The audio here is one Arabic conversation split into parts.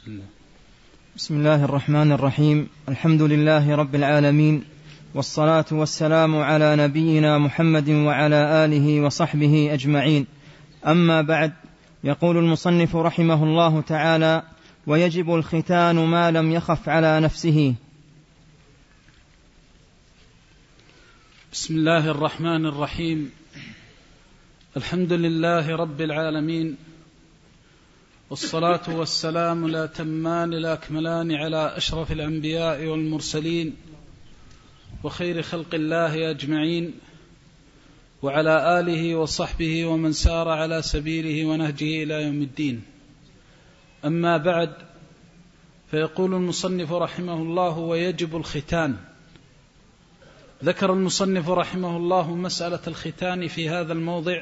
بسم الله الرحمن الرحيم. الحمد لله رب العالمين، والصلاة والسلام على نبينا محمد وعلى آله وصحبه أجمعين. أما بعد، يقول المصنف رحمه الله تعالى: ويجب الختان ما لم يخف على نفسه. بسم الله الرحمن الرحيم. الحمد لله رب العالمين، والصلاة والسلام الأتمان الأكملان على أشرف الأنبياء والمرسلين وخير خلق الله أجمعين، وعلى آله وصحبه ومن سار على سبيله ونهجه إلى يوم الدين. أما بعد، فيقول المصنف رحمه الله: ويجب الختان. ذكر المصنف رحمه الله مسألة الختان في هذا الموضع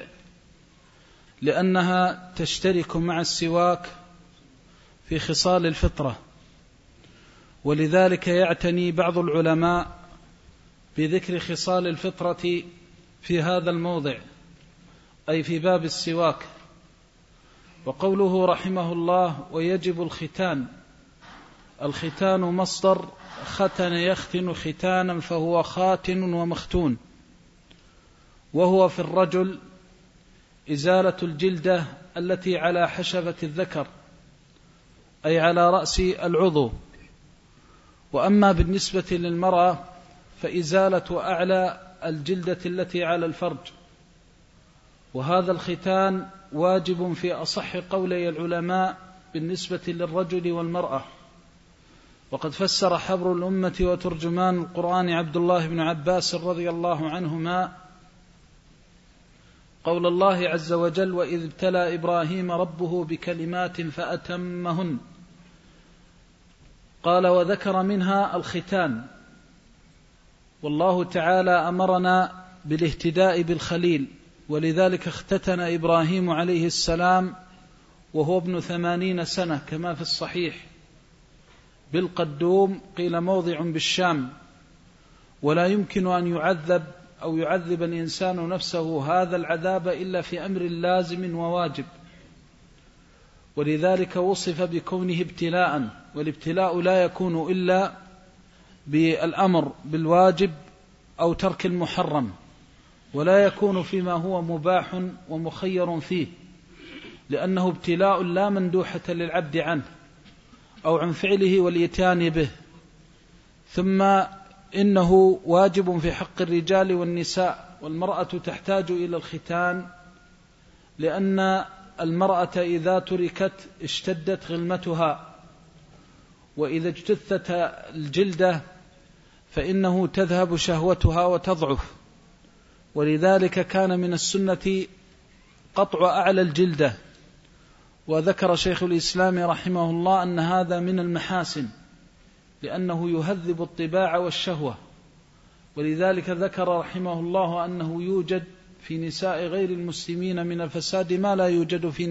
لأنها تشترك مع السواك في خصال الفطرة، ولذلك يعتني بعض العلماء بذكر خصال الفطرة في هذا الموضع، أي في باب السواك. وقوله رحمه الله: ويجب الختان، الختان مصدر ختن يختن ختانا، فهو خاتن ومختون، وهو في الرجل إزالة الجلدة التي على حشفة الذكر، أي على رأس العضو. وأما بالنسبة للمرأة فإزالة أعلى الجلدة التي على الفرج. وهذا الختان واجب في أصح قولي العلماء بالنسبة للرجل والمرأة. وقد فسر حبر الأمة وترجمان القرآن عبد الله بن عباس رضي الله عنهما قول الله عز وجل: وإذ ابتلى إبراهيم ربه بكلمات فأتمهن. قال: وذكر منها الختان. والله تعالى أمرنا بالاهتداء بالخليل، ولذلك اختتن إبراهيم عليه السلام وهو ابن 80 سنة كما في الصحيح بالقدوم، قيل موضع بالشام. ولا يمكن أن يعذب الإنسان نفسه هذا العذاب إلا في أمر لازم وواجب، ولذلك وصف بكونه ابتلاء. والابتلاء لا يكون إلا بالأمر بالواجب أو ترك المحرم، ولا يكون فيما هو مباح ومخير فيه، لأنه ابتلاء لا مندوحة للعبد عنه أو عن فعله والإتيان به. ثم إنه واجب في حق الرجال والنساء، والمرأة تحتاج إلى الختان، لأن المرأة إذا تركت اشتدت غلمتها، وإذا اجتثت الجلدة فإنه تذهب شهوتها وتضعف. ولذلك كان من السنة قطع أعلى الجلدة. وذكر شيخ الإسلام رحمه الله أن هذا من المحاسن، لأنه يهذب الطباع والشهوة. ولذلك ذكر رحمه الله أنه يوجد في نساء غير المسلمين من الفساد ما لا يوجد في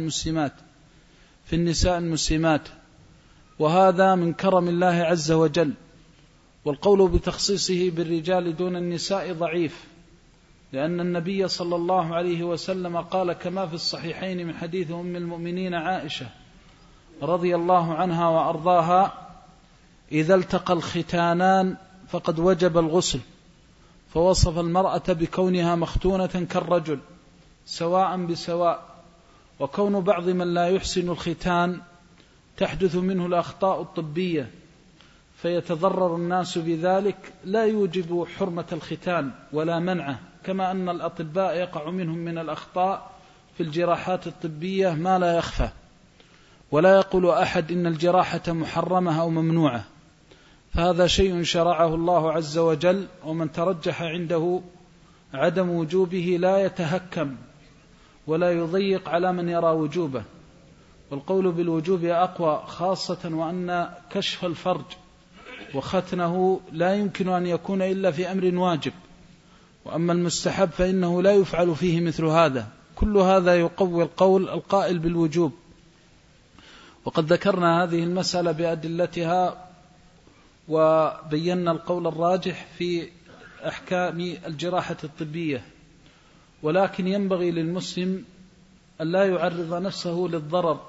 النساء المسلمات، وهذا من كرم الله عز وجل. والقول بتخصيصه بالرجال دون النساء ضعيف، لأن النبي صلى الله عليه وسلم قال كما في الصحيحين من حديث أم المؤمنين عائشة رضي الله عنها وأرضاها: إذا التقى الختانان فقد وجب الغسل. فوصف المرأة بكونها مختونة كالرجل سواء بسواء. وكون بعض من لا يحسن الختان تحدث منه الأخطاء الطبية فيتضرر الناس بذلك لا يوجب حرمة الختان ولا منعه، كما أن الأطباء يقع منهم من الأخطاء في الجراحات الطبية ما لا يخفى. ولا يقول أحد إن الجراحة محرمة أو ممنوعة، فهذا شيء شرعه الله عز وجل، ومن ترجح عنده عدم وجوبه لا يتهكم ولا يضيق على من يرى وجوبه. والقول بالوجوب أقوى، خاصة وأن كشف الفرج وختنه لا يمكن أن يكون إلا في أمر واجب، وأما المستحب فإنه لا يفعل فيه مثل هذا. كل هذا يقوي القول القائل بالوجوب. وقد ذكرنا هذه المسألة بأدلتها وبينا القول الراجح في أحكام الجراحة الطبية. ولكن ينبغي للمسلم أن لا يعرض نفسه للضرر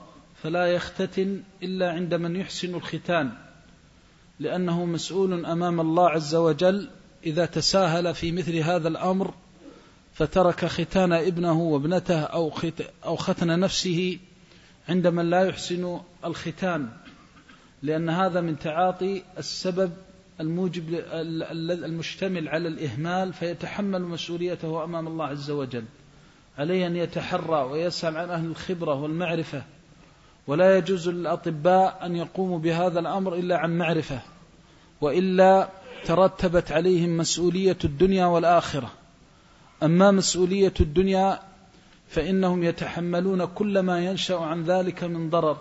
فلا يختتن إلا عند من يحسن الختان، لأنه مسؤول أمام الله عز وجل إذا تساهل في مثل هذا الأمر فترك ختان ابنه وابنته أو ختن نفسه عند من لا يحسن الختان، لأن هذا من تعاطي السبب الموجب المشتمل على الإهمال، فيتحمل مسؤوليته أمام الله عز وجل. عليه أن يتحرى ويسأل عن أهل الخبرة والمعرفة، ولا يجوز للأطباء أن يقوموا بهذا الأمر إلا عن معرفة، وإلا ترتبت عليهم مسؤولية الدنيا والآخرة. أما مسؤولية الدنيا فإنهم يتحملون كل ما ينشأ عن ذلك من ضرر،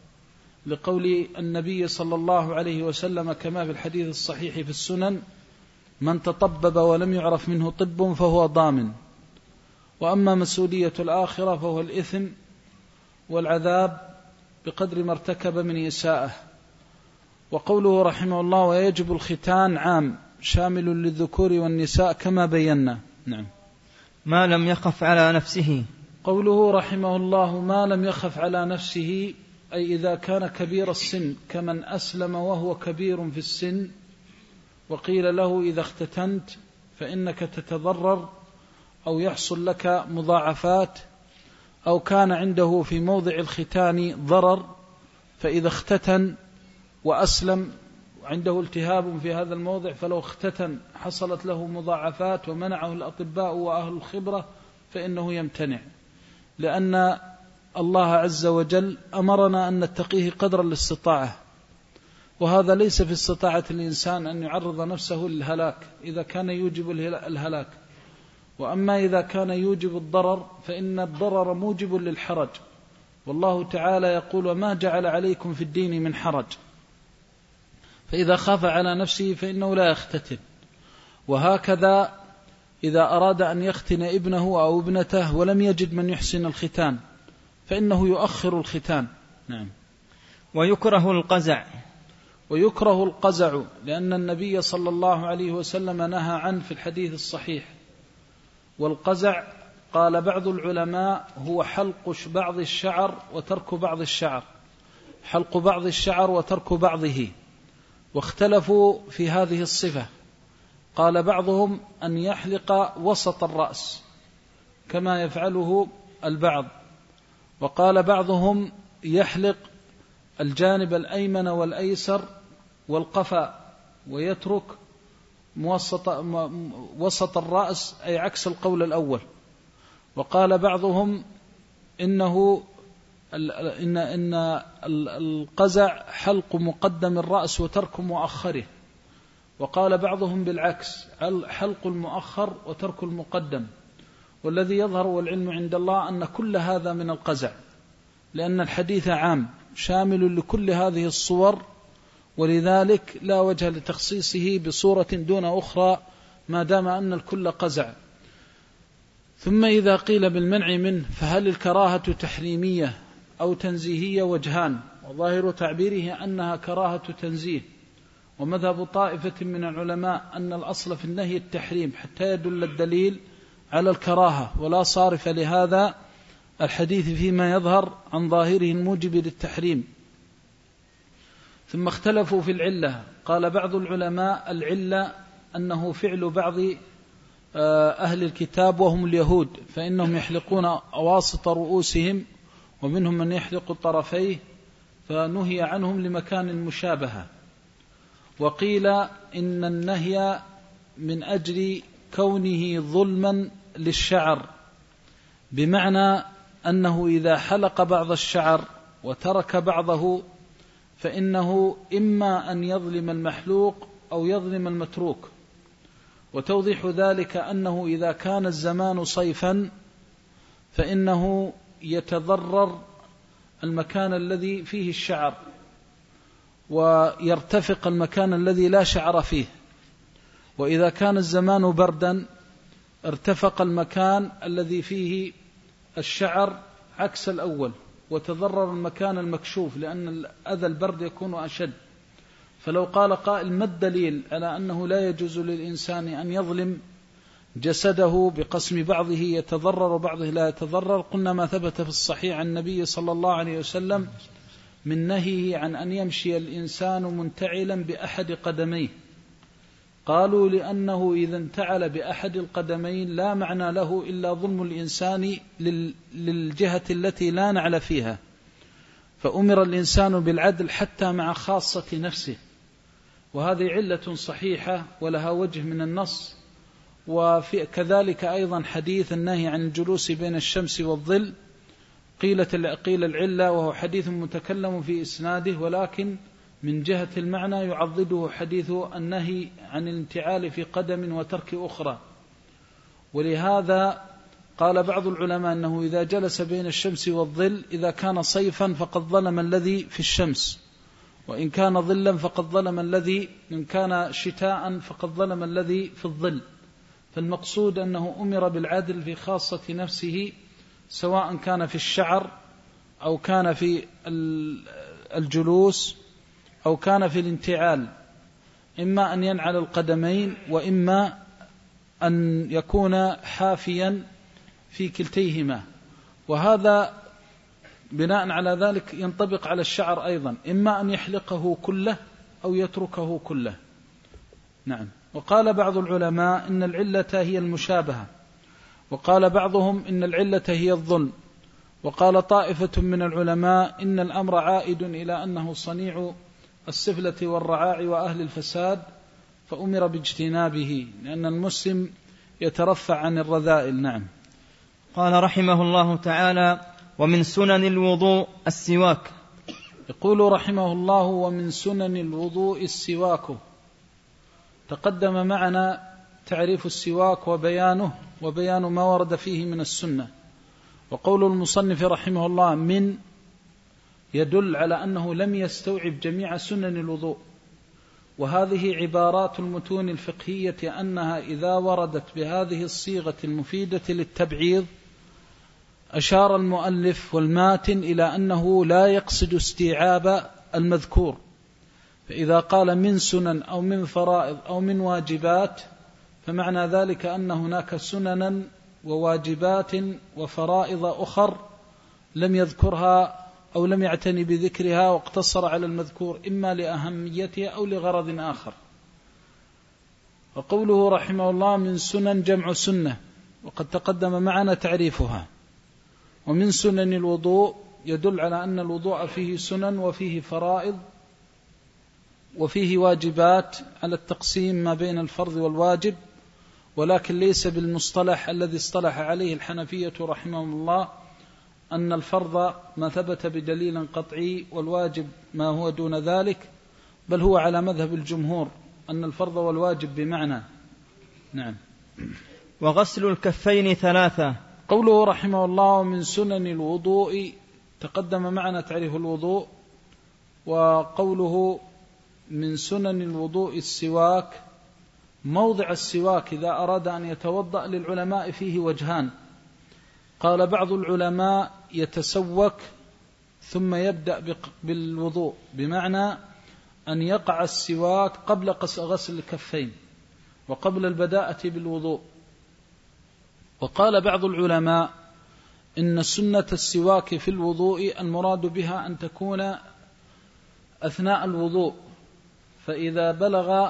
لقول النبي صلى الله عليه وسلم كما في الحديث الصحيح في السنن: من تطبب ولم يعرف منه طب فهو ضامن. وأما مسؤولية الآخرة فهو الإثم والعذاب بقدر ما ارتكب من إساءة. وقوله رحمه الله: ويجب الختان عام شامل للذكور والنساء كما بينا. نعم. ما لم يخف على نفسه. قوله رحمه الله: ما لم يخف على نفسه، أي إذا كان كبير السن كمن أسلم وهو كبير في السن وقيل له إذا اختتنت فإنك تتضرر أو يحصل لك مضاعفات، أو كان عنده في موضع الختان ضرر، فإذا اختتن وأسلم عنده التهاب في هذا الموضع فلو اختتن حصلت له مضاعفات ومنعه الأطباء وأهل الخبرة فإنه يمتنع، لأن الله عز وجل أمرنا أن نتقيه قدر الاستطاعة، وهذا ليس في استطاعة الإنسان أن يعرض نفسه للهلاك إذا كان يوجب الهلاك. وأما إذا كان يوجب الضرر فإن الضرر موجب للحرج، والله تعالى يقول: وما جعل عليكم في الدين من حرج. فإذا خاف على نفسه فإنه لا يختتن. وهكذا إذا أراد أن يختن ابنه أو ابنته ولم يجد من يحسن الختان فإنه يؤخر الختان. نعم. ويكره القزع. ويكره القزع لأن النبي صلى الله عليه وسلم نهى عنه في الحديث الصحيح. والقزع قال بعض العلماء هو حلق بعض الشعر وترك بعض الشعر، حلق بعض الشعر وترك بعضه، واختلفوا في هذه الصفة. قال بعضهم أن يحلق وسط الرأس كما يفعله البعض، وقال بعضهم يحلق الجانب الأيمن والأيسر والقفا ويترك وسط الرأس، أي عكس القول الأول. وقال بعضهم إن القزع حلق مقدم الرأس وترك مؤخره، وقال بعضهم بالعكس، حلق المؤخر وترك المقدم. والذي يظهر والعلم عند الله أن كل هذا من القزع، لأن الحديث عام شامل لكل هذه الصور، ولذلك لا وجه لتخصيصه بصورة دون أخرى ما دام أن الكل قزع. ثم إذا قيل بالمنع منه فهل الكراهة تحريمية أو تنزيهية؟ وجهان، وظاهر تعبيره أنها كراهة تنزيه، ومذهب طائفة من العلماء أن الأصل في النهي التحريم حتى يدل الدليل على الكراهة، ولا صارف لهذا الحديث فيما يظهر عن ظاهره الموجب للتحريم. ثم اختلفوا في العلة. قال بعض العلماء العلة أنه فعل بعض أهل الكتاب وهم اليهود، فإنهم يحلقون أواسط رؤوسهم ومنهم من يحلق طرفيه، فنهي عنهم لمكان المشابهة. وقيل إن النهي من أجل كونه ظلما للشعر، بمعنى أنه إذا حلق بعض الشعر وترك بعضه فإنه إما أن يظلم المحلوق أو يظلم المتروك. وتوضيح ذلك أنه إذا كان الزمان صيفا فإنه يتضرر المكان الذي فيه الشعر ويرتفق المكان الذي لا شعر فيه، وإذا كان الزمان بردا ارتفق المكان الذي فيه الشعر عكس الأول وتضرر المكان المكشوف، لأن أذى البرد يكون أشد. فلو قال قائل ما الدليل على أنه لا يجوز للإنسان أن يظلم جسده بقسم بعضه يتضرر وبعضه لا يتضرر، قلنا ما ثبت في الصحيح عن النبي صلى الله عليه وسلم من نهيه عن أن يمشي الإنسان منتعلا بأحد قدميه. قالوا لأنه إذا انتعل بأحد القدمين لا معنى له إلا ظلم الإنسان للجهة التي لا نعل فيها، فأمر الإنسان بالعدل حتى مع خاصة نفسه، وهذه علة صحيحة ولها وجه من النص. وكذلك أيضا حديث النهي عن الجلوس بين الشمس والظل، قيل العلة وهو حديث متكلم في إسناده، ولكن من جهة المعنى يعضده حديث النهي عن الانتعال في قدم وترك أخرى. ولهذا قال بعض العلماء أنه إذا جلس بين الشمس والظل إذا كان صيفا فقد ظلم الذي في الشمس، وإن كان ظلا فقد ظلم الذي، إن كان شتاء فقد ظلم الذي في الظل. فالمقصود أنه أمر بالعدل في خاصة نفسه، سواء كان في الشعر أو كان في الجلوس أو كان في الانتعال، إما أن ينعل القدمين وإما أن يكون حافيا في كلتيهما. وهذا بناء على ذلك ينطبق على الشعر أيضا، إما أن يحلقه كله أو يتركه كله. نعم. وقال بعض العلماء إن العلة هي المشابهة، وقال بعضهم إن العلة هي الظلم، وقال طائفة من العلماء إن الأمر عائد إلى أنه صنيع السفلة والرعاع وأهل الفساد، فأمر باجتنابه لأن المسلم يترفع عن الرذائل. نعم. قال رحمه الله تعالى: ومن سنن الوضوء السواك. يقول رحمه الله: ومن سنن الوضوء السواك. تقدم معنا تعريف السواك وبيان ما ورد فيه من السنة. وقول المصنف رحمه الله من يدل على أنه لم يستوعب جميع سنن الوضوء، وهذه عبارات المتون الفقهية أنها إذا وردت بهذه الصيغة المفيدة للتبعيض أشار المؤلف والماتن إلى أنه لا يقصد استيعاب المذكور، فإذا قال من سنن أو من فرائض أو من واجبات فمعنى ذلك أن هناك سننا وواجبات وفرائض أخر لم يذكرها أو لم يعتني بذكرها واقتصر على المذكور إما لأهميتها أو لغرض آخر. وقوله رحمه الله من سنن جمع سنة، وقد تقدم معنا تعريفها. ومن سنن الوضوء يدل على أن الوضوء فيه سنن وفيه فرائض وفيه واجبات على التقسيم ما بين الفرض والواجب، ولكن ليس بالمصطلح الذي اصطلح عليه الحنفية رحمهم الله أن الفرض ما ثبت بدليل قطعي والواجب ما هو دون ذلك، بل هو على مذهب الجمهور أن الفرض والواجب بمعنى. نعم. وغسل الكفين 3. قوله رحمه الله من سنن الوضوء، تقدم معنا تعريف الوضوء. وقوله من سنن الوضوء السواك، موضع السواك إذا أراد أن يتوضأ للعلماء فيه وجهان. قال بعض العلماء يتسوك ثم يبدأ بالوضوء، بمعنى أن يقع السواك قبل غسل الكفين وقبل البداءة بالوضوء. وقال بعض العلماء إن سنة السواك في الوضوء المراد بها أن تكون أثناء الوضوء، فإذا بلغ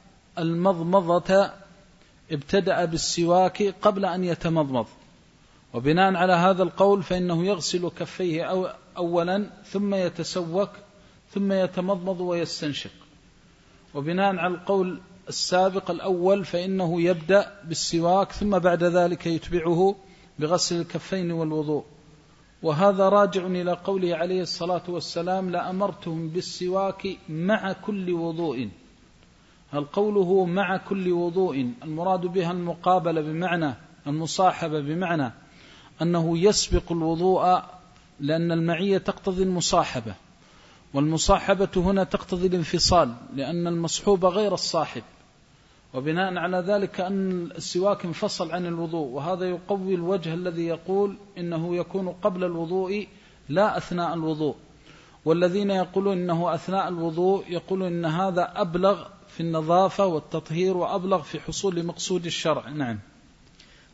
المضمضة ابتدأ بالسواك قبل أن يتمضمض، وبناء على هذا القول فإنه يغسل كفيه أولا ثم يتسوك ثم يتمضمض ويستنشق. وبناء على القول السابق الأول فإنه يبدأ بالسواك ثم بعد ذلك يتبعه بغسل الكفين والوضوء. وهذا راجع إلى قوله عليه الصلاة والسلام لأمرتهم بالسواك مع كل وضوء. هل قوله مع كل وضوء المراد بها المقابلة بمعنى المصاحبة، بمعنى أنه يسبق الوضوء، لأن المعية تقتضي المصاحبة، والمصاحبة هنا تقتضي الانفصال لأن المصحوب غير الصاحب، وبناء على ذلك أن السواك انفصل عن الوضوء. وهذا يقوي الوجه الذي يقول إنه يكون قبل الوضوء لا أثناء الوضوء، والذين يقولون إنه أثناء الوضوء يقولون إن هذا أبلغ في النظافة والتطهير وأبلغ في حصول مقصود الشرع. نعم.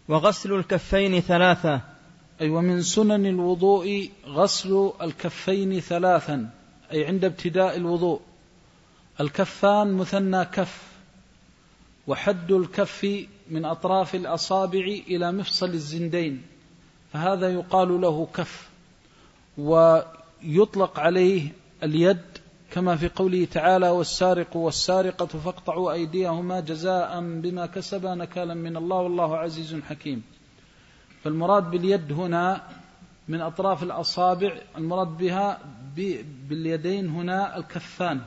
وغسل الكفين 3. أي ومن سنن الوضوء غسل الكفين 3، أي عند ابتداء الوضوء. الكفان مثنى كف، وحد الكف من أطراف الأصابع إلى مفصل الزندين، فهذا يقال له كف. ويطلق عليه اليد كما في قوله تعالى: والسارق والسارقة فاقطعوا أيديهما جزاء بما كسبا نكالا من الله والله عزيز حكيم. فالمراد باليد هنا من أطراف الأصابع، المراد بها باليدين هنا الكفان.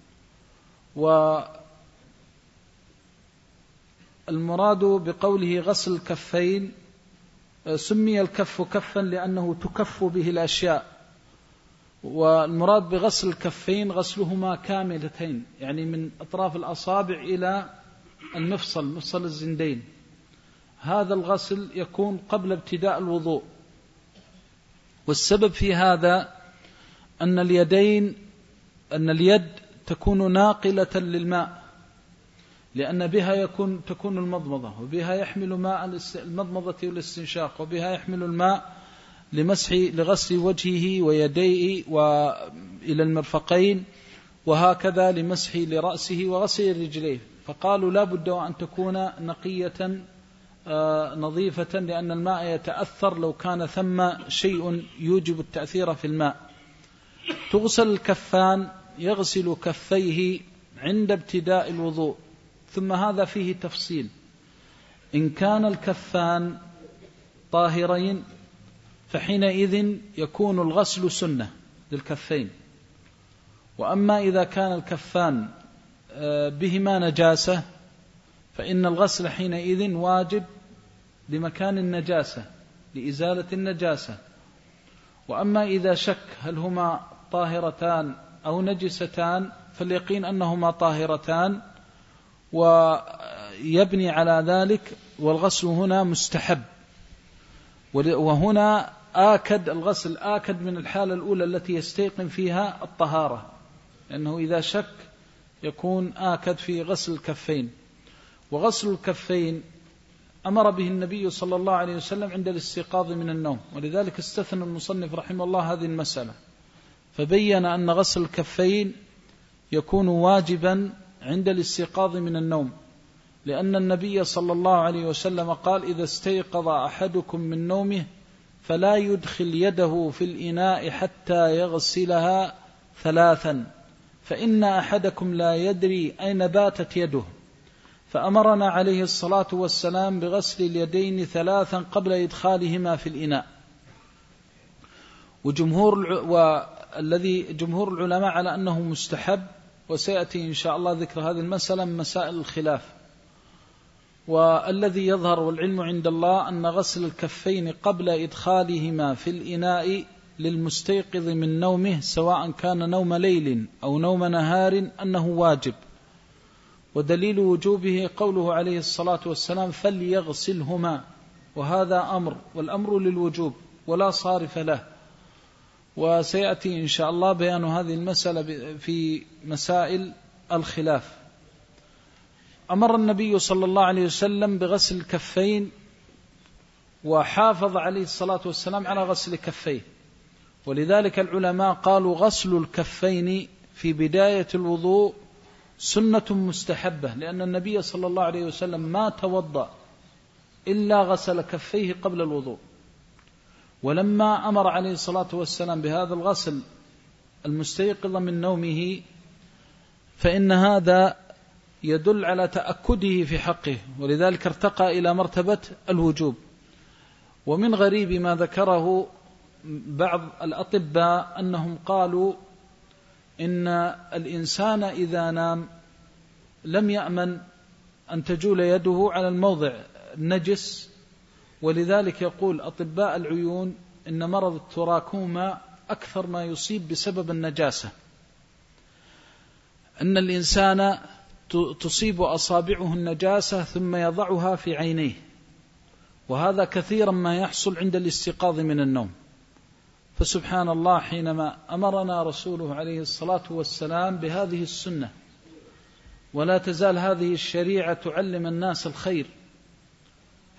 والمراد بقوله غسل الكفين، سمي الكف كفا لأنه تكف به الأشياء، والمراد بغسل الكفين غسلهما كاملتين، يعني من أطراف الأصابع إلى المفصل، مفصل الزندين. هذا الغسل يكون قبل ابتداء الوضوء. والسبب في هذا أن اليد تكون ناقلة للماء، لأن بها تكون المضمضة، وبها يحمل ماء المضمضة والاستنشاق، وبها يحمل الماء لغسل وجهه ويديه وإلى المرفقين، وهكذا لمسح لرأسه وغسل رجليه. فقالوا لا بد أن تكون نقية نظيفة، لأن الماء يتأثر لو كان ثم شيء يوجب التأثير في الماء. تغسل الكفان، يغسل كفيه عند ابتداء الوضوء. ثم هذا فيه تفصيل: إن كان الكفان طاهرين فحينئذ يكون الغسل سنة للكفين. وأما إذا كان الكفان بهما نجاسة فإن الغسل حينئذ واجب لمكان النجاسة، لإزالة النجاسة. وأما إذا شك هل هما طاهرتان أو نجستان فاليقين أنهما طاهرتان، ويبني على ذلك، والغسل هنا مستحب. وهنا الغسل آكد من الحالة الأولى التي يستيقن فيها الطهارة، لأنه إذا شك يكون آكد في غسل الكفين. وغسل الكفين أمر به النبي صلى الله عليه وسلم عند الاستيقاظ من النوم، ولذلك استثنى المصنف رحمه الله هذه المسألة، فبين أن غسل الكفين يكون واجبا عند الاستيقاظ من النوم، لأن النبي صلى الله عليه وسلم قال: إذا استيقظ أحدكم من نومه فلا يدخل يده في الإناء حتى يغسلها 3، فإن أحدكم لا يدري أين باتت يده. فأمرنا عليه الصلاة والسلام بغسل اليدين 3 قبل إدخالهما في الإناء. والذي جمهور العلماء على أنه مستحب، وسيأتي إن شاء الله ذكر هذه المسألة من مسائل الخلاف. والذي يظهر والعلم عند الله أن غسل الكفين قبل إدخالهما في الإناء للمستيقظ من نومه، سواء كان نوم ليل أو نوم نهار، أنه واجب. ودليل وجوبه قوله عليه الصلاة والسلام: فليغسلهما، وهذا أمر، والأمر للوجوب ولا صارف له. وسيأتي إن شاء الله بيان هذه المسألة في مسائل الخلاف. أمر النبي صلى الله عليه وسلم بغسل الكفين، وحافظ عليه الصلاة والسلام على غسل كفيه. ولذلك العلماء قالوا غسل الكفين في بداية الوضوء سنة مستحبة، لأن النبي صلى الله عليه وسلم ما توضأ إلا غسل كفيه قبل الوضوء. ولما أمر عليه الصلاة والسلام بهذا الغسل المستيقظ من نومه، فإن هذا يدل على تأكده في حقه، ولذلك ارتقى إلى مرتبة الوجوب. ومن غريب ما ذكره بعض الأطباء أنهم قالوا إن الإنسان إذا نام لم يأمن أن تجول يده على الموضع النجس، ولذلك يقول أطباء العيون إن مرض التراكوما أكثر ما يصيب بسبب النجاسة، أن الإنسان تصيب أصابعه النجاسة ثم يضعها في عينيه، وهذا كثيرا ما يحصل عند الاستيقاظ من النوم. فسبحان الله، حينما أمرنا رسوله عليه الصلاة والسلام بهذه السنة، ولا تزال هذه الشريعة تعلم الناس الخير،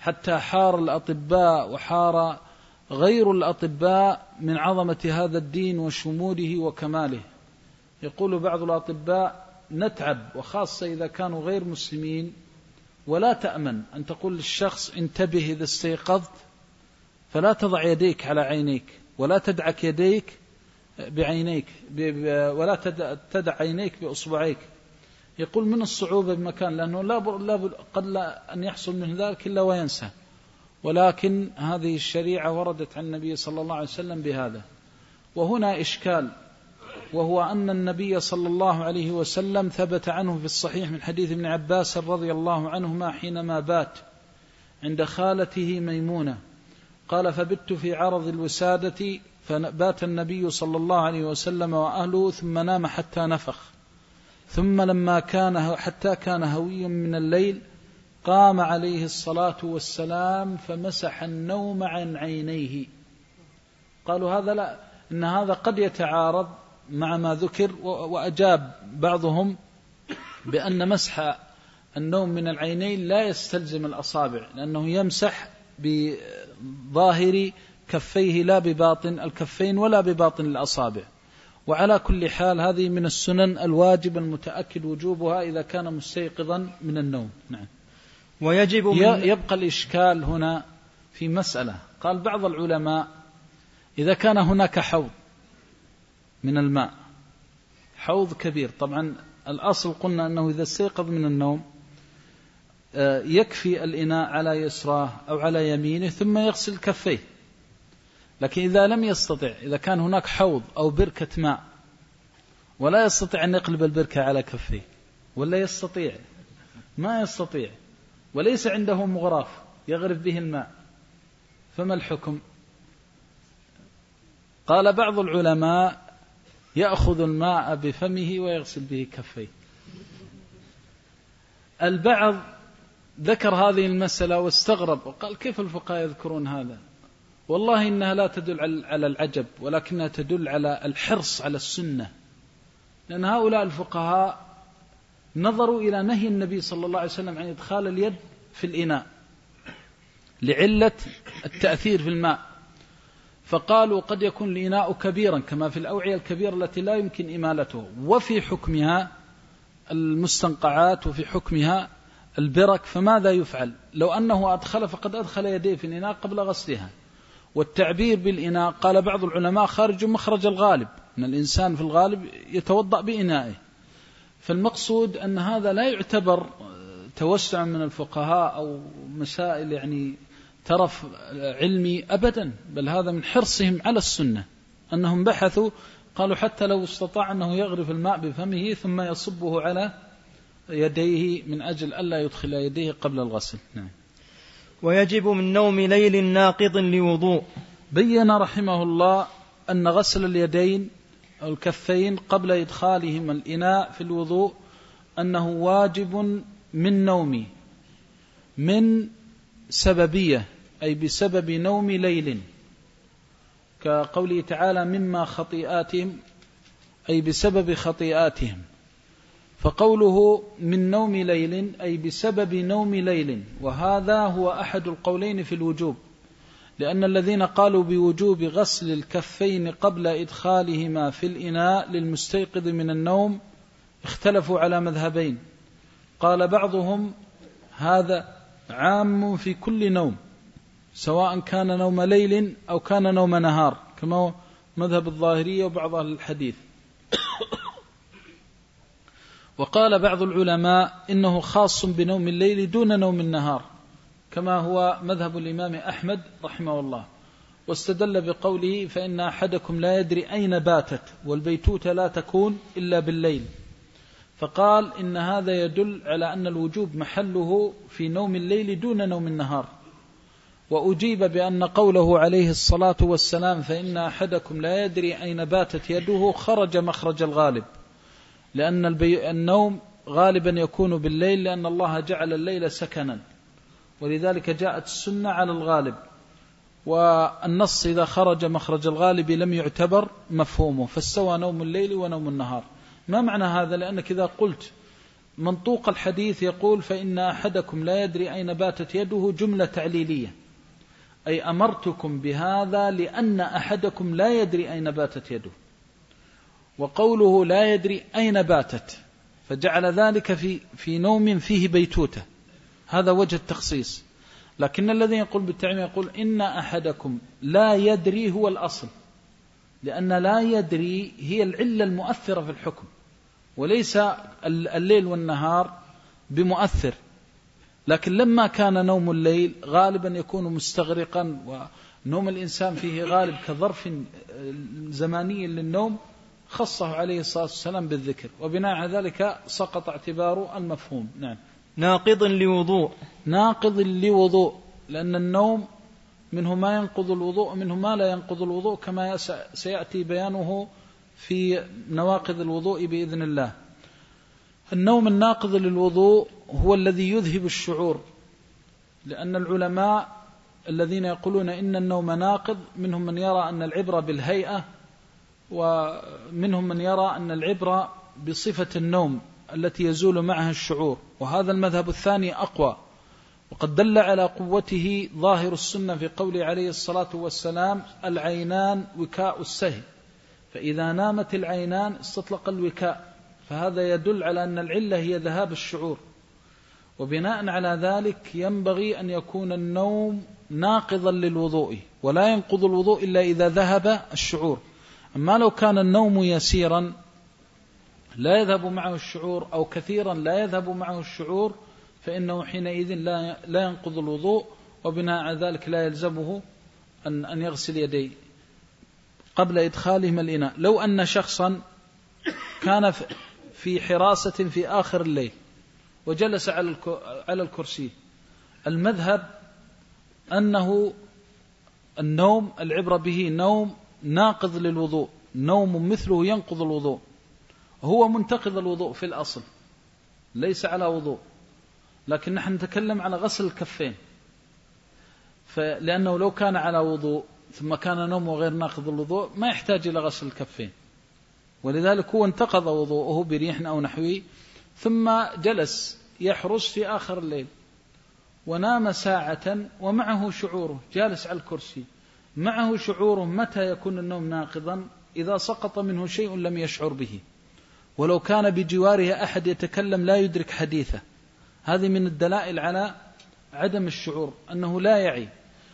حتى حار الأطباء وحار غير الأطباء من عظمة هذا الدين وشموله وكماله. يقول بعض الأطباء نتعب، وخاصة إذا كانوا غير مسلمين، ولا تأمن أن تقول للشخص انتبه إذا استيقظت، فلا تضع يديك على عينيك، ولا تدعك يديك بعينيك، ولا تدع عينيك بأصبعيك. يقول من الصعوبة بمكان، لأنه قد لا أن يحصل من ذلك إلا وينسى، ولكن هذه الشريعة وردت عن النبي صلى الله عليه وسلم بهذا. وهنا إشكال، وهو أن النبي صلى الله عليه وسلم ثبت عنه في الصحيح من حديث ابن عباس رضي الله عنهما حينما بات عند خالته ميمونة قال: فبت في عرض الوسادة، فبات النبي صلى الله عليه وسلم وأهله، ثم نام حتى نفخ، ثم لما حتى كان هوي من الليل قام عليه الصلاة والسلام فمسح النوم عن عينيه. قالوا هذا لا، إن هذا قد يتعارض مع ما ذكر، وأجاب بعضهم بأن مسح النوم من العينين لا يستلزم الأصابع، لأنه يمسح بظاهر كفيه لا بباطن الكفين ولا بباطن الأصابع. وعلى كل حال هذه من السنن الواجب المتأكد وجوبها إذا كان مستيقظا من النوم. نعم. ويجب يبقى الإشكال هنا في مسألة. قال بعض العلماء إذا كان هناك حوض من الماء، حوض كبير، طبعا الأصل قلنا أنه إذا استيقظ من النوم يكفي الإناء على يسراه أو على يمينه ثم يغسل كفيه. لكن إذا لم يستطع، إذا كان هناك حوض أو بركة ماء ولا يستطيع أن يقلب البركة على كفيه، ولا يستطيع، ما يستطيع، وليس عنده مغراف يغرف به الماء، فما الحكم؟ قال بعض العلماء يأخذ الماء بفمه ويغسل به كفيه. البعض ذكر هذه المسألة واستغرب وقال كيف الفقهاء يذكرون هذا؟ والله إنها لا تدل على العجب، ولكنها تدل على الحرص على السنة، لأن هؤلاء الفقهاء نظروا إلى نهي النبي صلى الله عليه وسلم عن إدخال اليد في الإناء لعلة التأثير في الماء، فقالوا قد يكون الإناء كبيرا كما في الأوعية الكبيرة التي لا يمكن إمالته، وفي حكمها المستنقعات وفي حكمها البرك، فماذا يفعل؟ لو أنه أدخل فقد أدخل يديه في الإناء قبل غسلها. والتعبير بالإناء قال بعض العلماء خارج مخرج الغالب، أن الإنسان في الغالب يتوضأ بإنائه، فالمقصود أن هذا لا يعتبر توسع من الفقهاء أو مسائل يعني ترف علمي أبدا، بل هذا من حرصهم على السنة، أنهم بحثوا قالوا حتى لو استطاع أنه يغرف الماء بفمه ثم يصبه على يديه من أجل ألا يدخل يديه قبل الغسل. نعم. ويجب من نوم ليل ناقض لوضوء. بين رحمه الله أن غسل اليدين أو الكفين قبل إدخالهم الإناء في الوضوء أنه واجب من نوم، من سببية، أي بسبب نوم ليل، كقوله تعالى مما خطيئاتهم، أي بسبب خطيئاتهم. فقوله من نوم ليل أي بسبب نوم ليل، وهذا هو أحد القولين في الوجوب، لأن الذين قالوا بوجوب غسل الكفين قبل إدخالهما في الإناء للمستيقظ من النوم اختلفوا على مذهبين. قال بعضهم هذا عام في كل نوم، سواء كان نوم ليل أو كان نوم نهار، كما هو مذهب الظاهرية وبعض أهل الحديث. وقال بعض العلماء إنه خاص بنوم الليل دون نوم النهار، كما هو مذهب الإمام أحمد رحمه الله، واستدل بقوله فإن أحدكم لا يدري أين باتت، والبيتوتة لا تكون إلا بالليل، فقال إن هذا يدل على أن الوجوب محله في نوم الليل دون نوم النهار. وأجيب بأن قوله عليه الصلاة والسلام فإن أحدكم لا يدري أين باتت يده خرج مخرج الغالب، لأن النوم غالبا يكون بالليل، لأن الله جعل الليل سكنا، ولذلك جاءت السنة على الغالب، والنص إذا خرج مخرج الغالب لم يعتبر مفهومه، فاستوى نوم الليل ونوم النهار. ما معنى هذا؟ لأنك إذا قلت منطوق الحديث يقول فإن أحدكم لا يدري أين باتت يده جملة تعليلية، أي أمرتكم بهذا لأن أحدكم لا يدري أين باتت يده. وقوله لا يدري أين باتت فجعل ذلك في نوم فيه بيتوتة، هذا وجه التخصيص. لكن الذي يقول بالتعميم يقول إن أحدكم لا يدري هو الأصل، لأن لا يدري هي العلة المؤثرة في الحكم، وليس الليل والنهار بمؤثر. لكن لما كان نوم الليل غالبا يكون مستغرقا، ونوم الإنسان فيه غالب كظرف زماني للنوم، خصه عليه الصلاة والسلام بالذكر، وبناء على ذلك سقط اعتبار المفهوم. نعم. ناقض لوضوء. ناقض لوضوء، لأن النوم منه ما ينقض الوضوء ومنه ما لا ينقض الوضوء، كما سيأتي بيانه في نواقض الوضوء بإذن الله. النوم الناقض للوضوء هو الذي يذهب الشعور، لأن العلماء الذين يقولون إن النوم ناقض منهم من يرى أن العبرة بالهيئة، ومنهم من يرى أن العبرة بصفة النوم التي يزول معها الشعور، وهذا المذهب الثاني أقوى. وقد دل على قوته ظاهر السنة في قوله عليه الصلاة والسلام العينان وكاء السهي، فإذا نامت العينان استطلق الوكاء، فهذا يدل على أن العلة هي ذهاب الشعور. وبناء على ذلك ينبغي أن يكون النوم ناقضا للوضوء، ولا ينقض الوضوء إلا إذا ذهب الشعور. أما لو كان النوم يسيرا لا يذهب معه الشعور، أو كثيرا لا يذهب معه الشعور، فإنه حينئذ لا ينقض الوضوء، وبناء على ذلك لا يلزمه أن يغسل يديه قبل إدخالهما الإناء. لو أن شخصا كان في حراسة في آخر الليل وجلس على الكرسي، المذهب أنه النوم العبرة به نوم ناقض للوضوء، نوم مثله ينقض الوضوء، هو منتقض الوضوء في الأصل، ليس على وضوء، لكن نحن نتكلم على غسل الكفين، لأنه لو كان على وضوء ثم كان نومه غير ناقض الوضوء ما يحتاج إلى غسل الكفين، ولذلك هو انتقض وضوءه بريح أو نحوه، ثم جلس يحرس في آخر الليل ونام ساعة ومعه شعوره، جالس على الكرسي معه شعوره. متى يكون النوم ناقضا؟ إذا سقط منه شيء لم يشعر به، ولو كان بجواره أحد يتكلم لا يدرك حديثه، هذه من الدلائل على عدم الشعور، أنه لا يعي.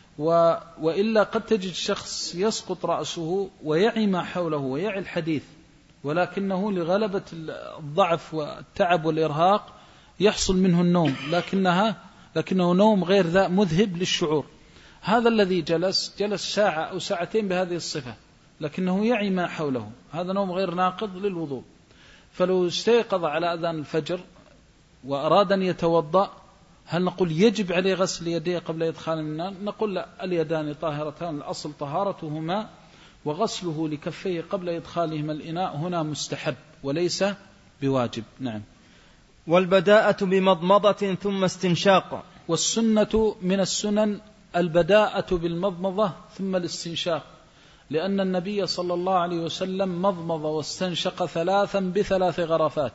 وإلا قد تجد شخص يسقط رأسه ويعي ما حوله ويعي الحديث، ولكنه لغلبة الضعف والتعب والإرهاق يحصل منه النوم، لكنه نوم غير ذا مذهب للشعور. هذا الذي جلس ساعة أو ساعتين بهذه الصفة لكنه يعي ما حوله، هذا نوم غير ناقض للوضوء. فلو استيقظ على أذان الفجر وأراد أن يتوضأ، هل نقول يجب عليه غسل يديه قبل إدخال النار؟ نقول لا، اليدان طاهرتان، الأصل طهارتهما، وغسله لكفيه قبل إدخالهما الإناء هنا مستحب وليس بواجب. نعم. والبداءة بمضمضة ثم استنشاق. والسنة من السنن البداءة بالمضمضة ثم الاستنشاق، لأن النبي صلى الله عليه وسلم مضمض واستنشق 3 ب3 غرفات،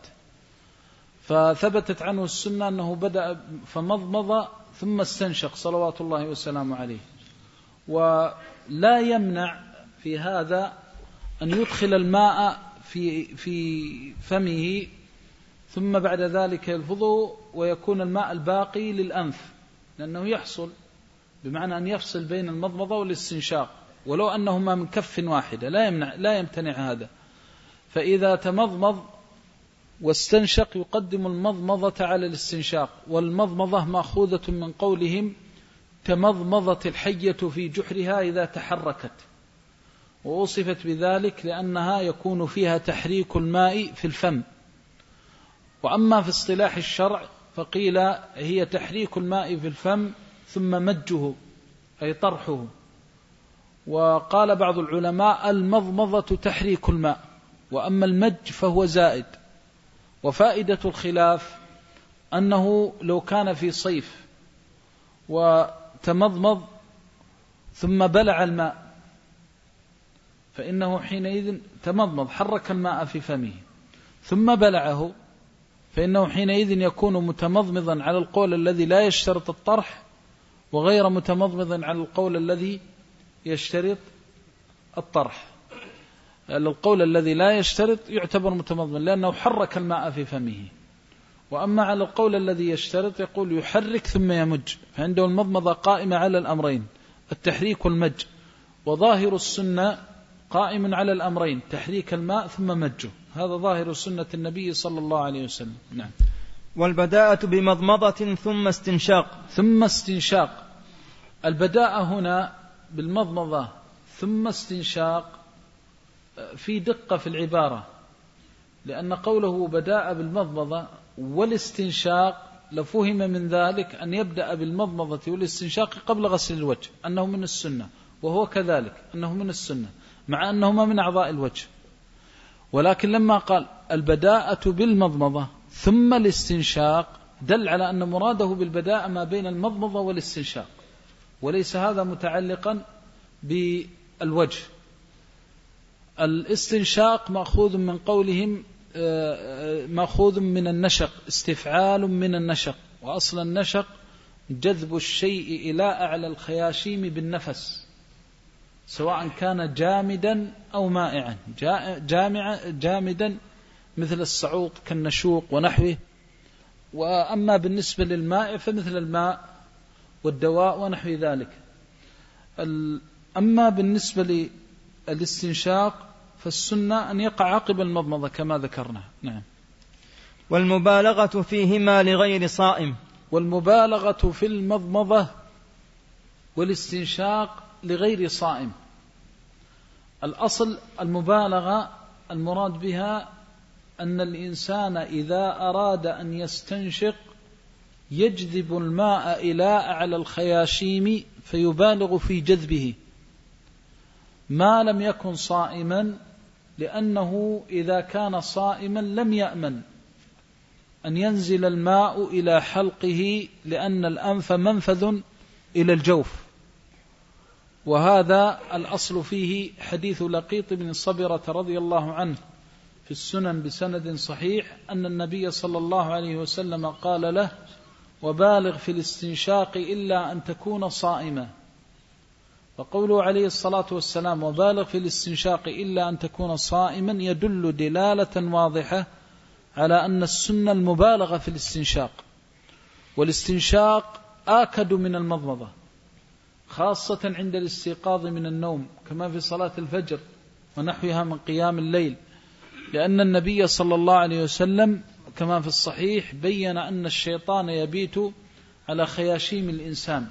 فثبتت عنه السنة أنه بدأ فمضمض ثم استنشق صلوات الله وسلامه عليه. ولا يمنع في هذا أن يدخل الماء في فمه ثم بعد ذلك يلفظه ويكون الماء الباقي للأنف، لأنه يحصل بمعنى أن يفصل بين المضمضة والاستنشاق، ولو أنهما من كف واحدة لا يمتنع هذا. فإذا تمضمض واستنشق يقدم المضمضة على الاستنشاق، والمضمضة مأخوذة من قولهم تمضمضت الحية في جحرها إذا تحركت، ووصفت بذلك لأنها يكون فيها تحريك الماء في الفم. وأما في اصطلاح الشرع فقيل هي تحريك الماء في الفم ثم مجه أي طرحه. وقال بعض العلماء المضمضة تحريك الماء، وأما المج فهو زائد. وفائدة الخلاف أنه لو كان في صيف وتمضمض ثم بلع الماء فإنه حينئذ تمضمض حرك الماء في فمه ثم بلعه، فإنه حينئذ يكون متمضمضا على القول الذي لا يشترط الطرح، وغير متمضمضا على القول الذي يشترط الطرح. القول الذي لا يشترط يعتبر متمضمضا لأنه حرك الماء في فمه، وأما على القول الذي يشترط يقول يحرك ثم يمج، فعنده المضمضة قائمة على الأمرين، التحريك والمج، وظاهر السنة قائم على الأمرين، تحريك الماء ثم مجه، هذا ظاهر سنة النبي صلى الله عليه وسلم. نعم. والبداءة بمضمضة ثم استنشاق. ثم استنشاق، البداءة هنا بالمضمضة ثم استنشاق في دقة في العبارة، لأن قوله بداء بالمضمضة والاستنشاق لفهم من ذلك أن يبدأ بالمضمضة والاستنشاق قبل غسل الوجه، أنه من السنة، وهو كذلك أنه من السنة مع أنهما من أعضاء الوجه. ولكن لما قال البداءة بالمضمضة ثم الاستنشاق دل على أن مراده بالبداءة ما بين المضمضة والاستنشاق، وليس هذا متعلقا بالوجه. الاستنشاق مأخوذ من قولهم مأخوذ من النشق، استفعال من النشق، وأصل النشق جذب الشيء إلى أعلى الخياشيم بالنفس، سواء كان جامدا أو مائعا، جامدا مثل الصعوط كالنشوق ونحوه، وأما بالنسبة للماء فمثل الماء والدواء ونحو ذلك. أما بالنسبة للاستنشاق فالسنة أن يقع عقب المضمضة كما ذكرنا. نعم. والمبالغة فيهما لغير صائم. والمبالغة في المضمضة والاستنشاق لغير صائم. الأصل المبالغة المراد بها أن الإنسان إذا أراد أن يستنشق يجذب الماء إلى أعلى الخياشيم فيبالغ في جذبه ما لم يكن صائما، لأنه إذا كان صائما لم يأمن أن ينزل الماء إلى حلقه، لأن الأنف منفذ إلى الجوف. وهذا الأصل فيه حديث لقيط بن صبرة رضي الله عنه في السنن بسند صحيح أن النبي صلى الله عليه وسلم قال له: وبالغ في الاستنشاق إلا أن تكون صائما. فقوله عليه الصلاة والسلام وبالغ في الاستنشاق إلا أن تكون صائما يدل دلالة واضحة على أن السنة المبالغة في الاستنشاق، والاستنشاق آكد من المضمضة، خاصة عند الاستيقاظ من النوم كما في صلاة الفجر ونحوها من قيام الليل، لأن النبي صلى الله عليه وسلم كما في الصحيح بين أن الشيطان يبيت على خياشيم الإنسان،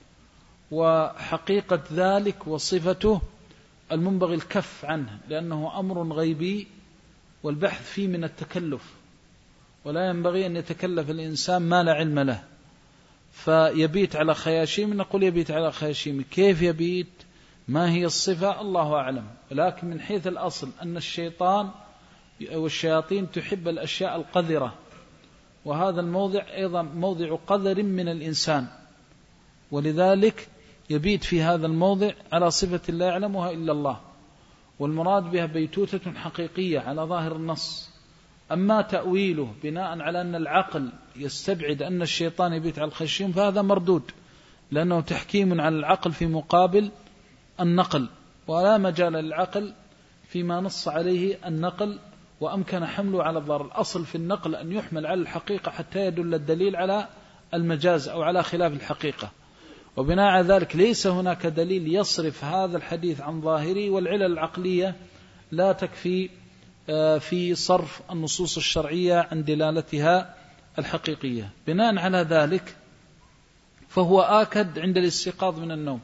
وحقيقة ذلك وصفته المنبغي الكف عنه، لأنه أمر غيبي والبحث فيه من التكلف، ولا ينبغي أن يتكلف الإنسان ما لا علم له. فيبيت على خياشيم، نقول يبيت على خياشيم، كيف يبيت؟ ما هي الصفة؟ الله أعلم. ولكن من حيث الأصل أن الشيطان والشياطين تحب الأشياء القذرة، وهذا الموضع أيضا موضع قذر من الإنسان، ولذلك يبيت في هذا الموضع على صفة لا يعلمها إلا الله، والمراد بها بيتوتة حقيقية على ظاهر النص. أما تأويله بناء على أن العقل يستبعد أن الشيطان يبيت على الخياشيم فهذا مردود، لأنه تحكيم على العقل في مقابل النقل، ولا مجال للعقل فيما نص عليه النقل وأمكن حمله على الضرر. الأصل في النقل أن يحمل على الحقيقة حتى يدل الدليل على المجاز أو على خلاف الحقيقة، وبناء على ذلك ليس هناك دليل يصرف هذا الحديث عن ظاهره، والعلل العقلية لا تكفي في صرف النصوص الشرعية عن دلالتها الحقيقية. بناء على ذلك فهو آكد عند الاستيقاظ من النوم.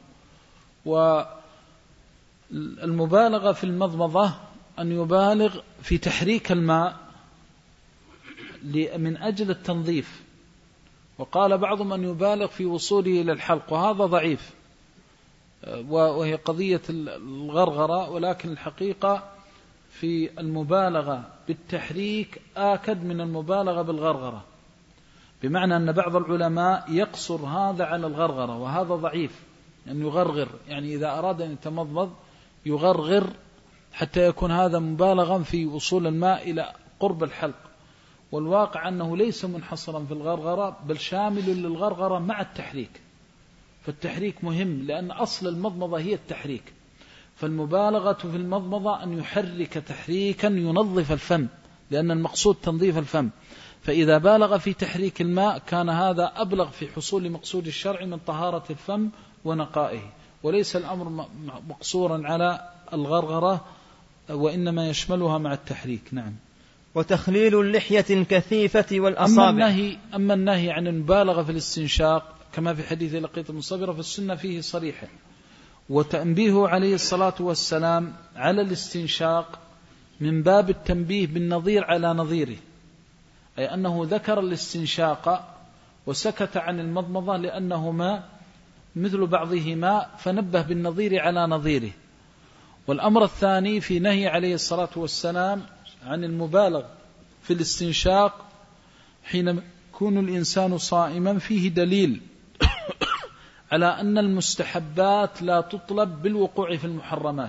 والمبالغة في المضمضة أن يبالغ في تحريك الماء من أجل التنظيف، وقال بعضهم أن يبالغ في وصوله إلى الحلق، وهذا ضعيف، وهي قضية الغرغرة، ولكن الحقيقة في المبالغة بالتحريك آكد من المبالغة بالغرغرة، بمعنى أن بعض العلماء يقصر هذا على الغرغرة، وهذا ضعيف، أن يغرغر، يعني إذا أراد أن يتمضمض يغرغر حتى يكون هذا مبالغا في وصول الماء إلى قرب الحلق. والواقع أنه ليس منحصرا في الغرغرة بل شامل للغرغرة مع التحريك، فالتحريك مهم لأن أصل المضمضة هي التحريك، فالمبالغة في المضمضة أن يحرك تحريكا ينظف الفم، لأن المقصود تنظيف الفم، فإذا بالغ في تحريك الماء كان هذا أبلغ في حصول مقصود الشرع من طهارة الفم ونقائه، وليس الأمر مقصورا على الغرغرة وإنما يشملها مع التحريك. نعم. وتخليل اللحية الكثيفة والأصابع. أما النهي عن المبالغة في الاستنشاق كما في حديث لقيط المصبرة فالسنة فيه صريحة، وتنبيهه عليه الصلاة والسلام على الاستنشاق من باب التنبيه بالنظير على نظيره، أي أنه ذكر الاستنشاق وسكت عن المضمضة لأنهما مثل بعضهما فنبه بالنظير على نظيره. والأمر الثاني في نهي عليه الصلاة والسلام عن المبالغ في الاستنشاق حين يكون الإنسان صائما فيه دليل على أن المستحبات لا تطلب بالوقوع في المحرمات،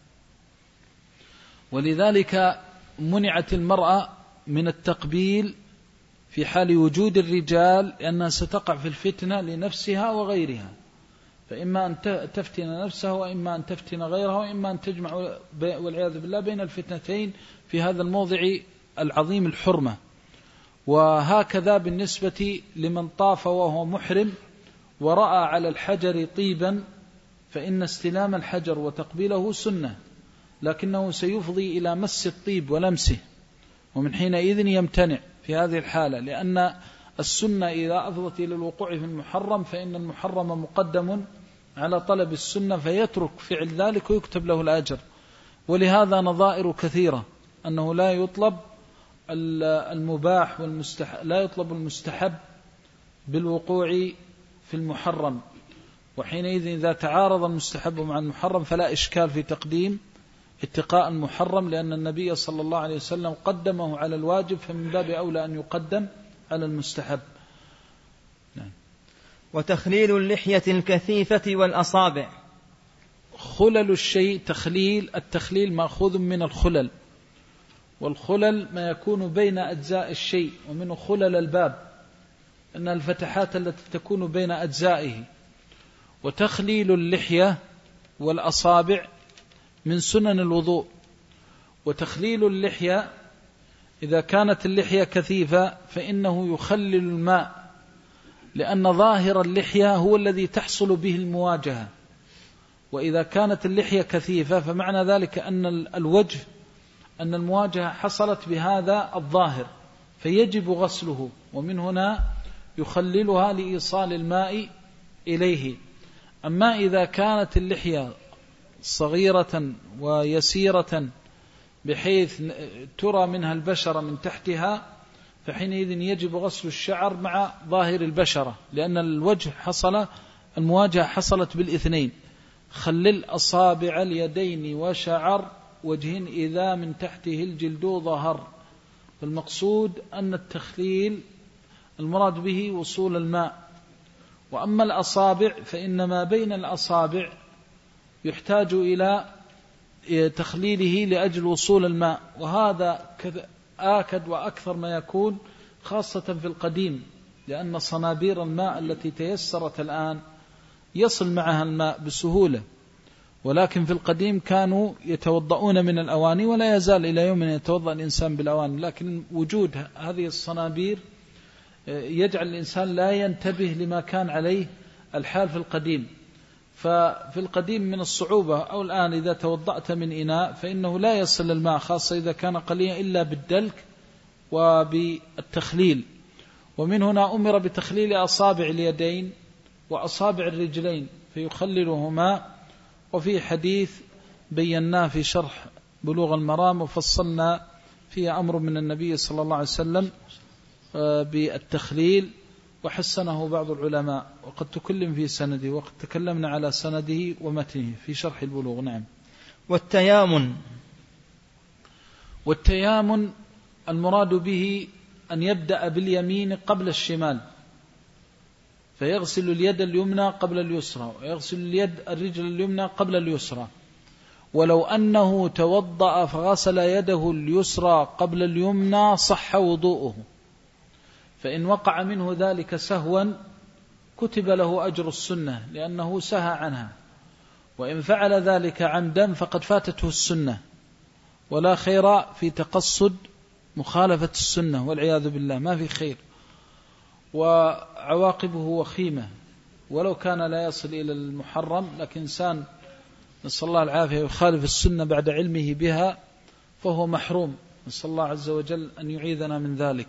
ولذلك منعت المرأة من التقبيل في حال وجود الرجال لأنها ستقع في الفتنة لنفسها وغيرها، فإما أن تفتن نفسها وإما أن تفتن غيرها وإما أن تجمع والعياذ بالله بين الفتنتين في هذا الموضع العظيم الحرمة. وهكذا بالنسبة لمن طاف وهو محرم ورأى على الحجر طيبا فإن استلام الحجر وتقبيله سنة، لكنه سيفضي إلى مس الطيب ولمسه، ومن حينئذ يمتنع في هذه الحالة، لأن السنة إذا أفضت إلى الوقوع في المحرم فإن المحرم مقدم على طلب السنة فيترك فعل ذلك ويكتب له الأجر. ولهذا نظائر كثيرة أنه لا يطلب المباح لا يطلب المستحب بالوقوع في المحرم، وحينئذ إذا تعارض المستحب مع المحرم فلا إشكال في تقديم اتقاء المحرم، لأن النبي صلى الله عليه وسلم قدمه على الواجب، فمن باب أولى أن يقدم على المستحب. نعم. وتخليل اللحية الكثيفة والأصابع. خلل الشيء التخليل مأخوذ من الخلل، والخلل ما يكون بين أجزاء الشيء، ومنه خلل الباب أن الفتحات التي تكون بين أجزائه. وتخليل اللحية والأصابع من سنن الوضوء. وتخليل اللحية إذا كانت اللحية كثيفة فإنه يخلل الماء، لأن ظاهر اللحية هو الذي تحصل به المواجهة، وإذا كانت اللحية كثيفة فمعنى ذلك أن الوجه أن المواجهة حصلت بهذا الظاهر فيجب غسله، ومن هنا يخللها لإيصال الماء إليه. أما إذا كانت اللحية صغيرة ويسيرة بحيث ترى منها البشرة من تحتها فحينئذ يجب غسل الشعر مع ظاهر البشرة، لأن الوجه المواجهة حصلت بالاثنين. خلل أصابع اليدين وشعر وجه إذا من تحته الجلد ظهر. فالمقصود أن التخليل المراد به وصول الماء. وأما الأصابع فإنما بين الأصابع يحتاج إلى تخليله لأجل وصول الماء، وهذا آكد وأكثر ما يكون خاصة في القديم، لأن صنابير الماء التي تيسرت الآن يصل معها الماء بسهولة، ولكن في القديم كانوا يتوضؤون من الأواني، ولا يزال إلى يوم يتوضأ الإنسان بالأواني، لكن وجود هذه الصنابير يجعل الإنسان لا ينتبه لما كان عليه الحال في القديم. ففي القديم من الصعوبة، أو الآن إذا توضأت من إناء فإنه لا يصل الماء خاصة إذا كان قليلا إلا بالدلك وبالتخليل. ومن هنا أمر بتخليل أصابع اليدين وأصابع الرجلين فيخللهما، وفي حديث بيناه في شرح بلوغ المرام وفصلنا فيه أمر من النبي صلى الله عليه وسلم بالتخليل، وحسنه بعض العلماء، وقد تكلم في سنده، وقد تكلمنا على سنده ومتنه في شرح البلوغ. نعم. والتيامن المراد به أن يبدأ باليمين قبل الشمال، فيغسل اليد اليمنى قبل اليسرى، ويغسل الرجل اليمنى قبل اليسرى. ولو أنه توضأ فغسل يده اليسرى قبل اليمنى صح وضوءه، فإن وقع منه ذلك سهوا كتب له أجر السنة لأنه سهى عنها، وإن فعل ذلك عمدا فقد فاتته السنة، ولا خير في تقصد مخالفة السنة والعياذ بالله، ما في خير، وعواقبه وخيمة، ولو كان لا يصل إلى المحرم، لكن إنسان نسأل الله العافية يخالف السنة بعد علمه بها فهو محروم، نسأل الله عز وجل أن يعيذنا من ذلك.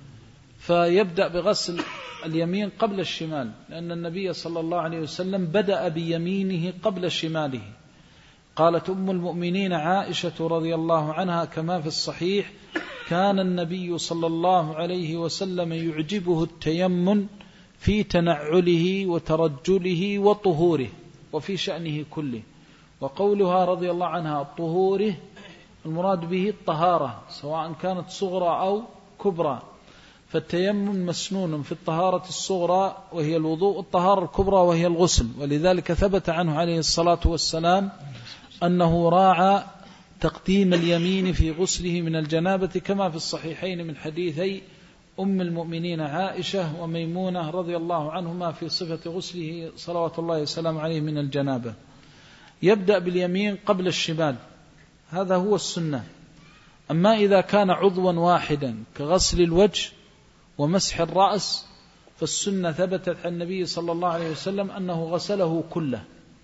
فيبدأ بغسل اليمين قبل الشمال، لأن النبي صلى الله عليه وسلم بدأ بيمينه قبل شماله. قالت أم المؤمنين عائشة رضي الله عنها كما في الصحيح: كان النبي صلى الله عليه وسلم يعجبه التيمم في تنعله وترجله وطهوره وفي شأنه كله. وقولها رضي الله عنها طهوره المراد به الطهارة سواء كانت صغرى أو كبرى، فالتيمم مسنون في الطهارة الصغرى وهي الوضوء، الطهارة الكبرى وهي الغسل، ولذلك ثبت عنه عليه الصلاة والسلام أنه راعى تقديم اليمين في غسله من الجنابة كما في الصحيحين من حديثي أم المؤمنين عائشة وميمونة رضي الله عنهما في صفة غسله صلوات الله وسلامه عليه من الجنابة. يبدأ باليمين قبل الشمال، هذا هو السنة. أما إذا كان عضوا واحدا كغسل الوجه ومسح الرأس فالسنة ثبتت عن النبي صلى الله عليه وسلم أنه غسله كله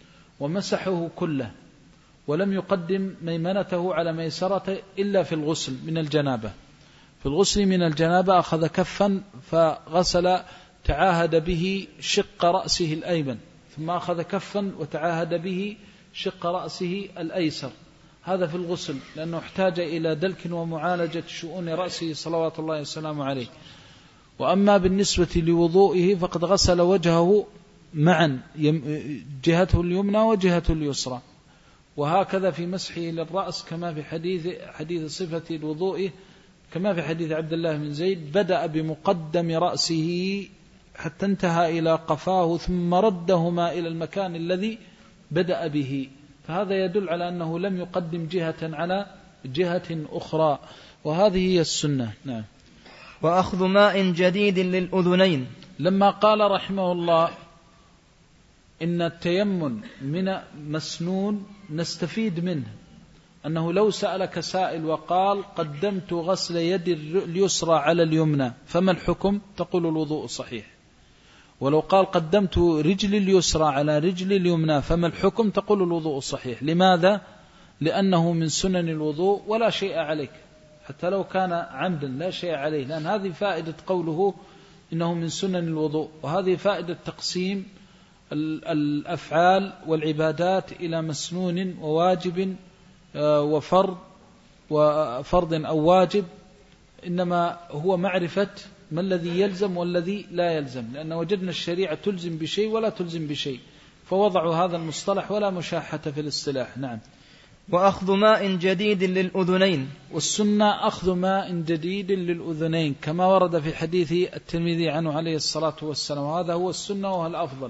ومسحه كله، ولم يقدم ميمنته على ميسرته إلا في الغسل من الجنابة. في الغسل من الجنابة أخذ كفا فغسل تعاهد به شق رأسه الأيمن، ثم أخذ كفا وتعاهد به شق رأسه الأيسر، هذا في الغسل، لأنه احتاج إلى دلك ومعالجة شؤون رأسه صلوات الله وسلامه عليه. وأما بالنسبة لوضوئه فقد غسل وجهه معا، جهته اليمنى وجهته اليسرى، وهكذا في مسحه للرأس كما في حديث صفة الوضوء كما في حديث عبد الله بن زيد: بدأ بمقدم رأسه حتى انتهى إلى قفاه ثم ردهما إلى المكان الذي بدأ به، فهذا يدل على أنه لم يقدم جهة على جهة أخرى، وهذه هي السنة. نعم. وأخذ ماء جديد للأذنين. لما قال رحمه الله إن التيمم من مسنون نستفيد منه أنه لو سألك سائل وقال قدمت غسل يد اليسرى على اليمنى فما الحكم؟ تقول الوضوء صحيح. ولو قال قدمت رجل اليسرى على رجل اليمنى فما الحكم؟ تقول الوضوء صحيح. لماذا؟ لأنه من سنن الوضوء ولا شيء عليك، حتى لو كان عمدا لا شيء عليه، لأن هذه فائدة قوله إنه من سنن الوضوء، وهذه فائدة تقسيم الأفعال والعبادات إلى مسنون وواجب وفرض أو واجب، إنما هو معرفة ما الذي يلزم والذي لا يلزم، لأن وجدنا الشريعة تلزم بشيء ولا تلزم بشيء، فوضعوا هذا المصطلح ولا مشاحة في الاصطلاح. نعم. وأخذ ماء جديد للأذنين. والسنة أخذ ماء جديد للأذنين كما ورد في حديث الترمذي عنه عليه الصلاة والسلام، وهذا هو السنة وهو الأفضل،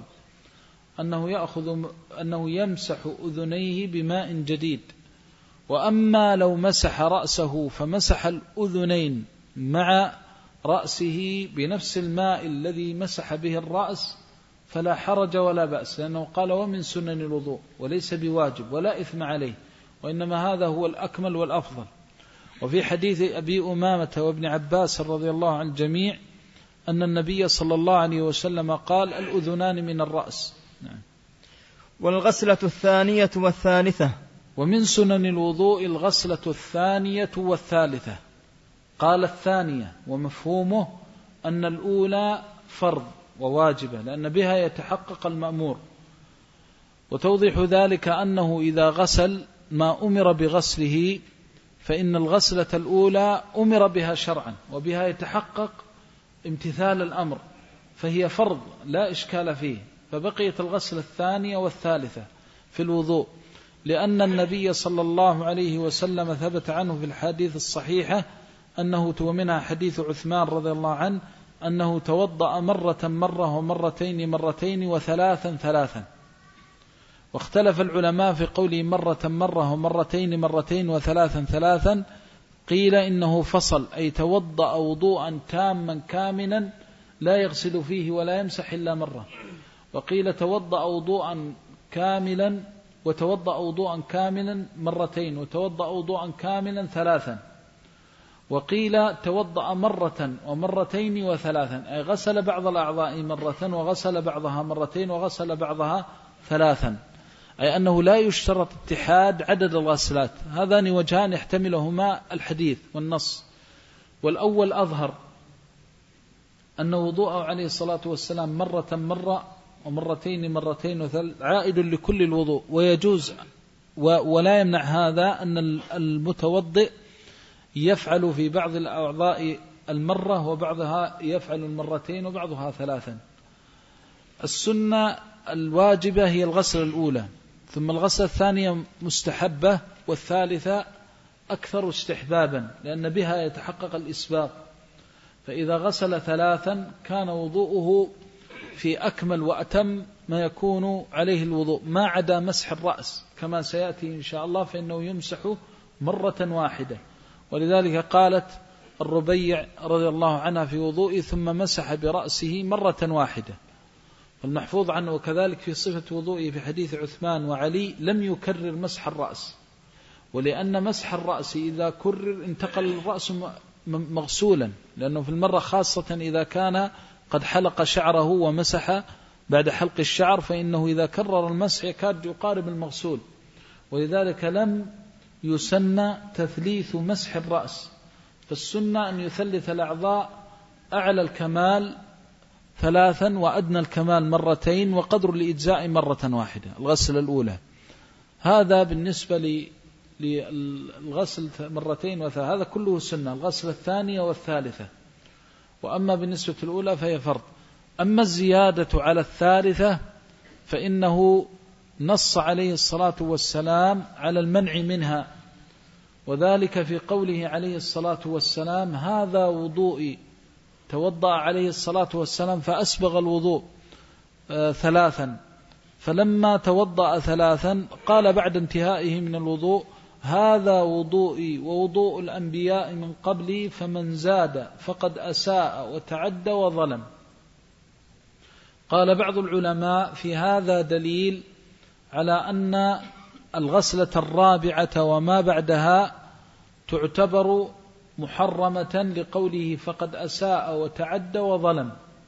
أنه يمسح أذنيه بماء جديد. وأما لو مسح رأسه فمسح الأذنين مع رأسه بنفس الماء الذي مسح به الرأس فلا حرج ولا بأس، لأنه قال ومن سنن الوضوء وليس بواجب ولا إثم عليه، وإنما هذا هو الأكمل والأفضل. وفي حديث أبي أمامة وابن عباس رضي الله عن الجميع أن النبي صلى الله عليه وسلم قال الأذنان من الرأس. نعم. والغسلة الثانية والثالثة. ومن سنن الوضوء الغسلة الثانية والثالثة. قال الثانية ومفهومه أن الأولى فرض وواجبة لأن بها يتحقق المأمور، وتوضيح ذلك أنه إذا غسل ما أمر بغسله فإن الغسلة الأولى أمر بها شرعا وبها يتحقق امتثال الأمر، فهي فرض لا إشكال فيه، فبقيت الغسلة الثانية والثالثة في الوضوء، لأن النبي صلى الله عليه وسلم ثبت عنه في الحديث الصحيحة أنه ومنها حديث عثمان رضي الله عنه أنه توضأ مرة ومرتين مرتين وثلاثا. واختلف العلماء في قوله مرة ومرتين مرتين وثلاثا. قيل إنه فصل، أي توضأ وضوءا تاما كاملا لا يغسل فيه ولا يمسح إلا مرة. وقيل توضأ وضوءا كاملا وتوضأ وضوءا كاملا مرتين وتوضأ وضوءا كاملا ثلاثا. وقيل توضأ مرة ومرتين وثلاثا، أي غسل بعض الأعضاء مرة وغسل بعضها مرتين وغسل بعضها ثلاثا، أي أنه لا يشترط اتحاد عدد الغسلات. هذان وجهان يحتملهما الحديث والنص. والأول أظهر، أن وضوءه عليه الصلاة والسلام مرة ومرتين مرتين عائد لكل الوضوء، ويجوز ولا يمنع هذا أن المتوضئ يفعل في بعض الأعضاء المرة وبعضها يفعل المرتين وبعضها ثلاثا. السنة الواجبة هي الغسل الأولى، ثم الغسل الثانية مستحبة، والثالثة أكثر استحبابا لأن بها يتحقق الإسباغ. فإذا غسل ثلاثا كان وضوءه في أكمل وأتم ما يكون عليه الوضوء، ما عدا مسح الرأس كما سيأتي إن شاء الله، فإنه يمسح مرة واحدة. ولذلك قالت الربيع رضي الله عنها في وضوء ثم مسح برأسه مرة واحدة. المحفوظ عنه وكذلك في صفة وضوئه في حديث عثمان وعلي لم يكرر مسح الرأس، ولأن مسح الرأس إذا كرر انتقل الرأس مغسولا، لأنه في المرة خاصة إذا كان قد حلق شعره ومسح بعد حلق الشعر، فإنه إذا كرر المسح يكاد يقارب المغسول. ولذلك لم يسن تثليث مسح الرأس، فالسنة أن يثلث الأعضاء أعلى الكمال ثلاثا وأدنى الكمال مرتين وقدر الإجزاء مرة واحدة، الغسل الأولى. هذا بالنسبة للغسل مرتين وثلاثة، هذا كله سنة، الغسل الثانية والثالثة. وأما بالنسبة الأولى فهي فرض. أما الزيادة على الثالثة فإنه نص عليه الصلاة والسلام على المنع منها، وذلك في قوله عليه الصلاة والسلام: هذا وضوئي. توضأ عليه الصلاة والسلام فأسبغ الوضوء ثلاثا، فلما توضأ ثلاثا قال بعد انتهائه من الوضوء: هذا وضوئي ووضوء الأنبياء من قبلي، فمن زاد فقد أساء وتعدى وظلم. قال بعض العلماء: في هذا دليل على أن الغسلة الرابعة وما بعدها تعتبر محرمة، لقوله فقد أساء وتعدى وظلم،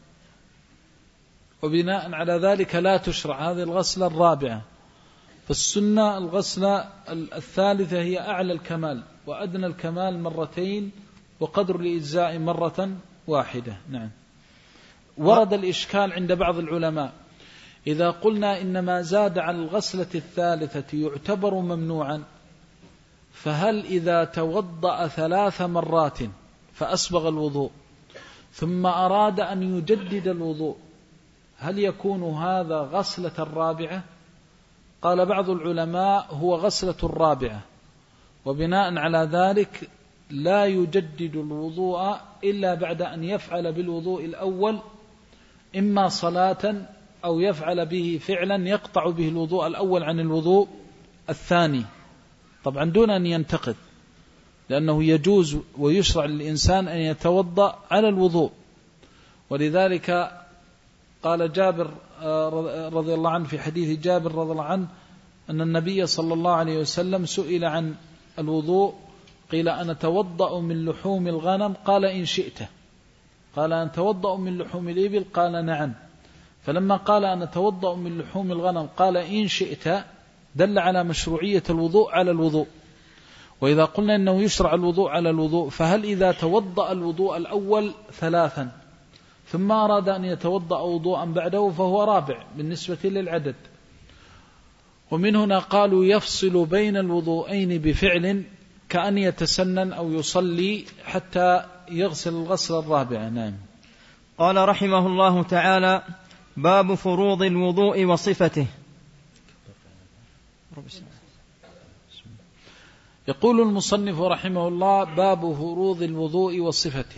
وبناء على ذلك لا تشرع هذه الغسلة الرابعة. فالسنة الغسلة الثالثة هي أعلى الكمال وأدنى الكمال مرتين وقدر الإجزاء مرة واحدة. نعم. ورد الإشكال عند بعض العلماء: إذا قلنا إن ما زاد على الغسلة الثالثة يعتبر ممنوعا، فهل إذا توضأ 3 مرات فأسبغ الوضوء ثم أراد أن يجدد الوضوء، هل يكون هذا غسلة الرابعة؟ قال بعض العلماء: هو غسلة الرابعة، وبناء على ذلك لا يجدد الوضوء إلا بعد أن يفعل بالوضوء الأول إما صلاة أو يفعل به فعلا يقطع به الوضوء الأول عن الوضوء الثاني، طبعا دون أن ينتقد، لأنه يجوز ويشرع للإنسان أن يتوضأ على الوضوء. ولذلك قال جابر رضي الله عنه في حديث جابر رضي الله عنه أن النبي صلى الله عليه وسلم سئل عن الوضوء، قيل: أنا أتوضأ من لحوم الغنم؟ قال: إن شئت. قال: أنا أتوضأ من لحوم الإبل؟ قال: نعم. فلما قال: أنا أتوضأ من لحوم الغنم قال: إن شئت، دل على مشروعية الوضوء على الوضوء. وإذا قلنا إنه يشرع الوضوء على الوضوء، فهل إذا توضأ الوضوء الأول 3 ثم أراد أن يتوضأ وضوءا بعده فهو رابع بالنسبة للعدد؟ ومن هنا قالوا يفصل بين الوضوءين بفعل، كأن يتسنن أو يصلي حتى يغسل الغسل الرابع. نعم. قال رحمه الله تعالى: باب فروض الوضوء وصفته. يقول المصنف رحمه الله: باب فروض الوضوء وصفته.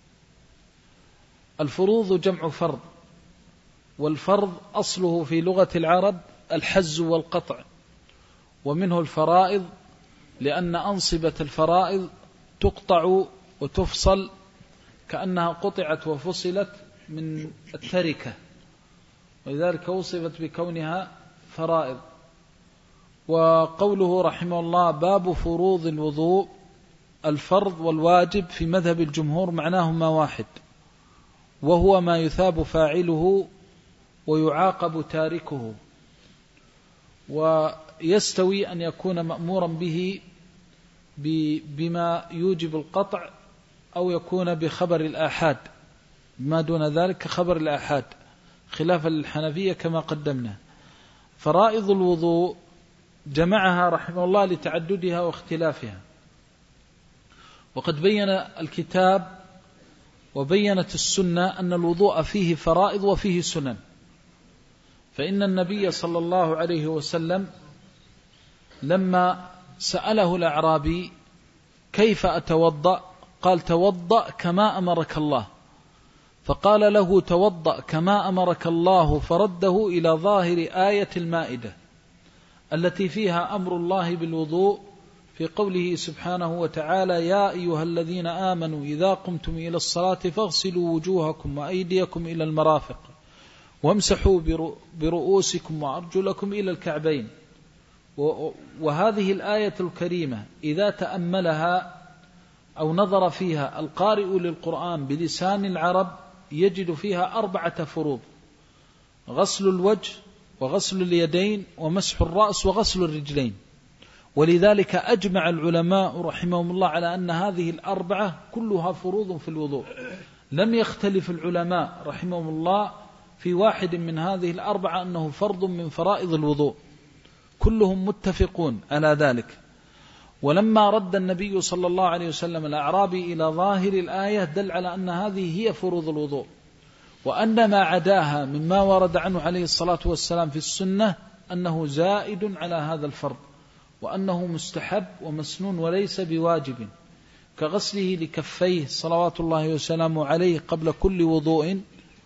الفروض جمع فرض، والفرض أصله في لغة العرب الحز والقطع، ومنه الفرائض، لأن أنصبة الفرائض تقطع وتفصل كأنها قطعت وفصلت من التركة، ولذلك وصفت بكونها فرائض. وقوله رحمه الله باب فروض الوضوء، الفرض والواجب في مذهب الجمهور معناهما واحد، وهو ما يثاب فاعله ويعاقب تاركه، ويستوي أن يكون مأمورا به بما يوجب القطع أو يكون بخبر الآحاد، ما دون ذلك كخبر الآحاد خلافا للحنفية كما قدمنا. فرائض الوضوء جمعها رحمه الله لتعددها واختلافها، وقد بين الكتاب وبينت السنة أن الوضوء فيه فرائض وفيه سنن. فإن النبي صلى الله عليه وسلم لما سأله الأعرابي كيف أتوضأ قال توضأ كما أمرك الله، فقال له توضأ كما أمرك الله، فرده إلى ظاهر آية المائدة التي فيها أمر الله بالوضوء في قوله سبحانه وتعالى يا أيها الذين آمنوا إذا قمتم إلى الصلاة فاغسلوا وجوهكم وأيديكم إلى المرافق وامسحوا برؤوسكم وأرجلكم إلى الكعبين. وهذه الآية الكريمة إذا تأملها أو نظر فيها القارئ للقرآن بلسان العرب يجد فيها 4 فروض: غسل الوجه وغسل اليدين ومسح الرأس وغسل الرجلين. ولذلك أجمع العلماء رحمهم الله على أن هذه 4 كلها فروض في الوضوء، لم يختلف العلماء رحمهم الله في واحد من هذه 4 أنه فرض من فرائض الوضوء، كلهم متفقون على ذلك. ولما رد النبي صلى الله عليه وسلم الأعرابي إلى ظاهر الآية دل على أن هذه هي فروض الوضوء، وأن ما عداها مما ورد عنه عليه الصلاة والسلام في السنة أنه زائد على هذا الفرض، وأنه مستحب ومسنون وليس بواجب، كغسله لكفيه صلوات الله وسلامه عليه قبل كل وضوء،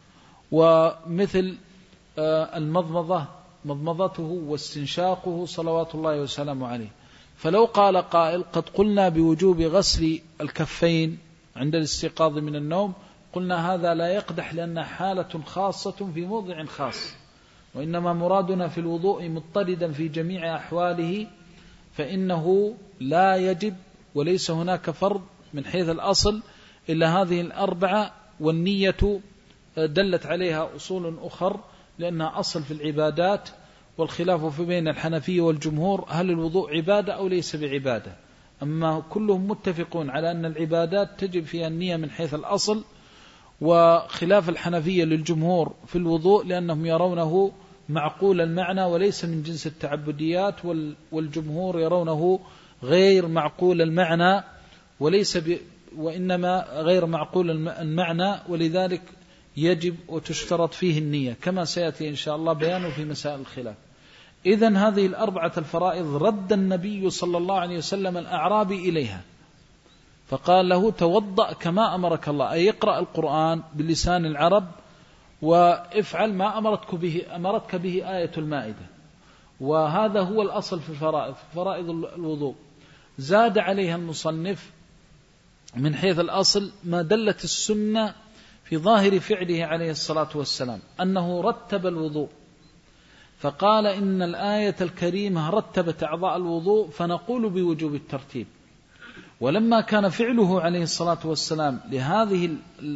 ومثل المضمضة مضمضته واستنشاقه صلوات الله وسلامه عليه. فلو قال قائل قد قلنا بوجوب غسل الكفين عند الاستيقاظ من النوم، قلنا هذا لا يقدح لأنها حالة خاصة في موضع خاص، وإنما مرادنا في الوضوء مضطردا في جميع أحواله، فإنه لا يجب وليس هناك فرض من حيث الأصل إلا هذه 4. والنية دلت عليها أصول أخر لأنها أصل في العبادات، والخلاف في بين الحنفية والجمهور هل الوضوء عبادة أو ليس بعبادة، أما كلهم متفقون على أن العبادات تجب فيها النية من حيث الأصل، وخلاف الحنفية للجمهور في الوضوء لأنهم يرونه معقول المعنى وليس من جنس التعبديات، والجمهور يرونه غير معقول المعنى وإنما غير معقول المعنى، ولذلك يجب وتشترط فيه النية كما سيأتي إن شاء الله بيانه في مسائل الخلاف. إذن هذه 4 الفرائض رد النبي صلى الله عليه وسلم الأعرابي إليها، فقال له توضأ كما أمرك الله، أي اقرأ القرآن بلسان العرب وافعل ما أمرتك به آية المائدة. وهذا هو الأصل في فرائض الوضوء. زاد عليها المصنف من حيث الأصل ما دلت السنة في ظاهر فعله عليه الصلاة والسلام أنه رتب الوضوء، فقال إن الآية الكريمة رتبت أعضاء الوضوء فنقول بوجوب الترتيب. ولما كان فعله عليه الصلاة والسلام لهذه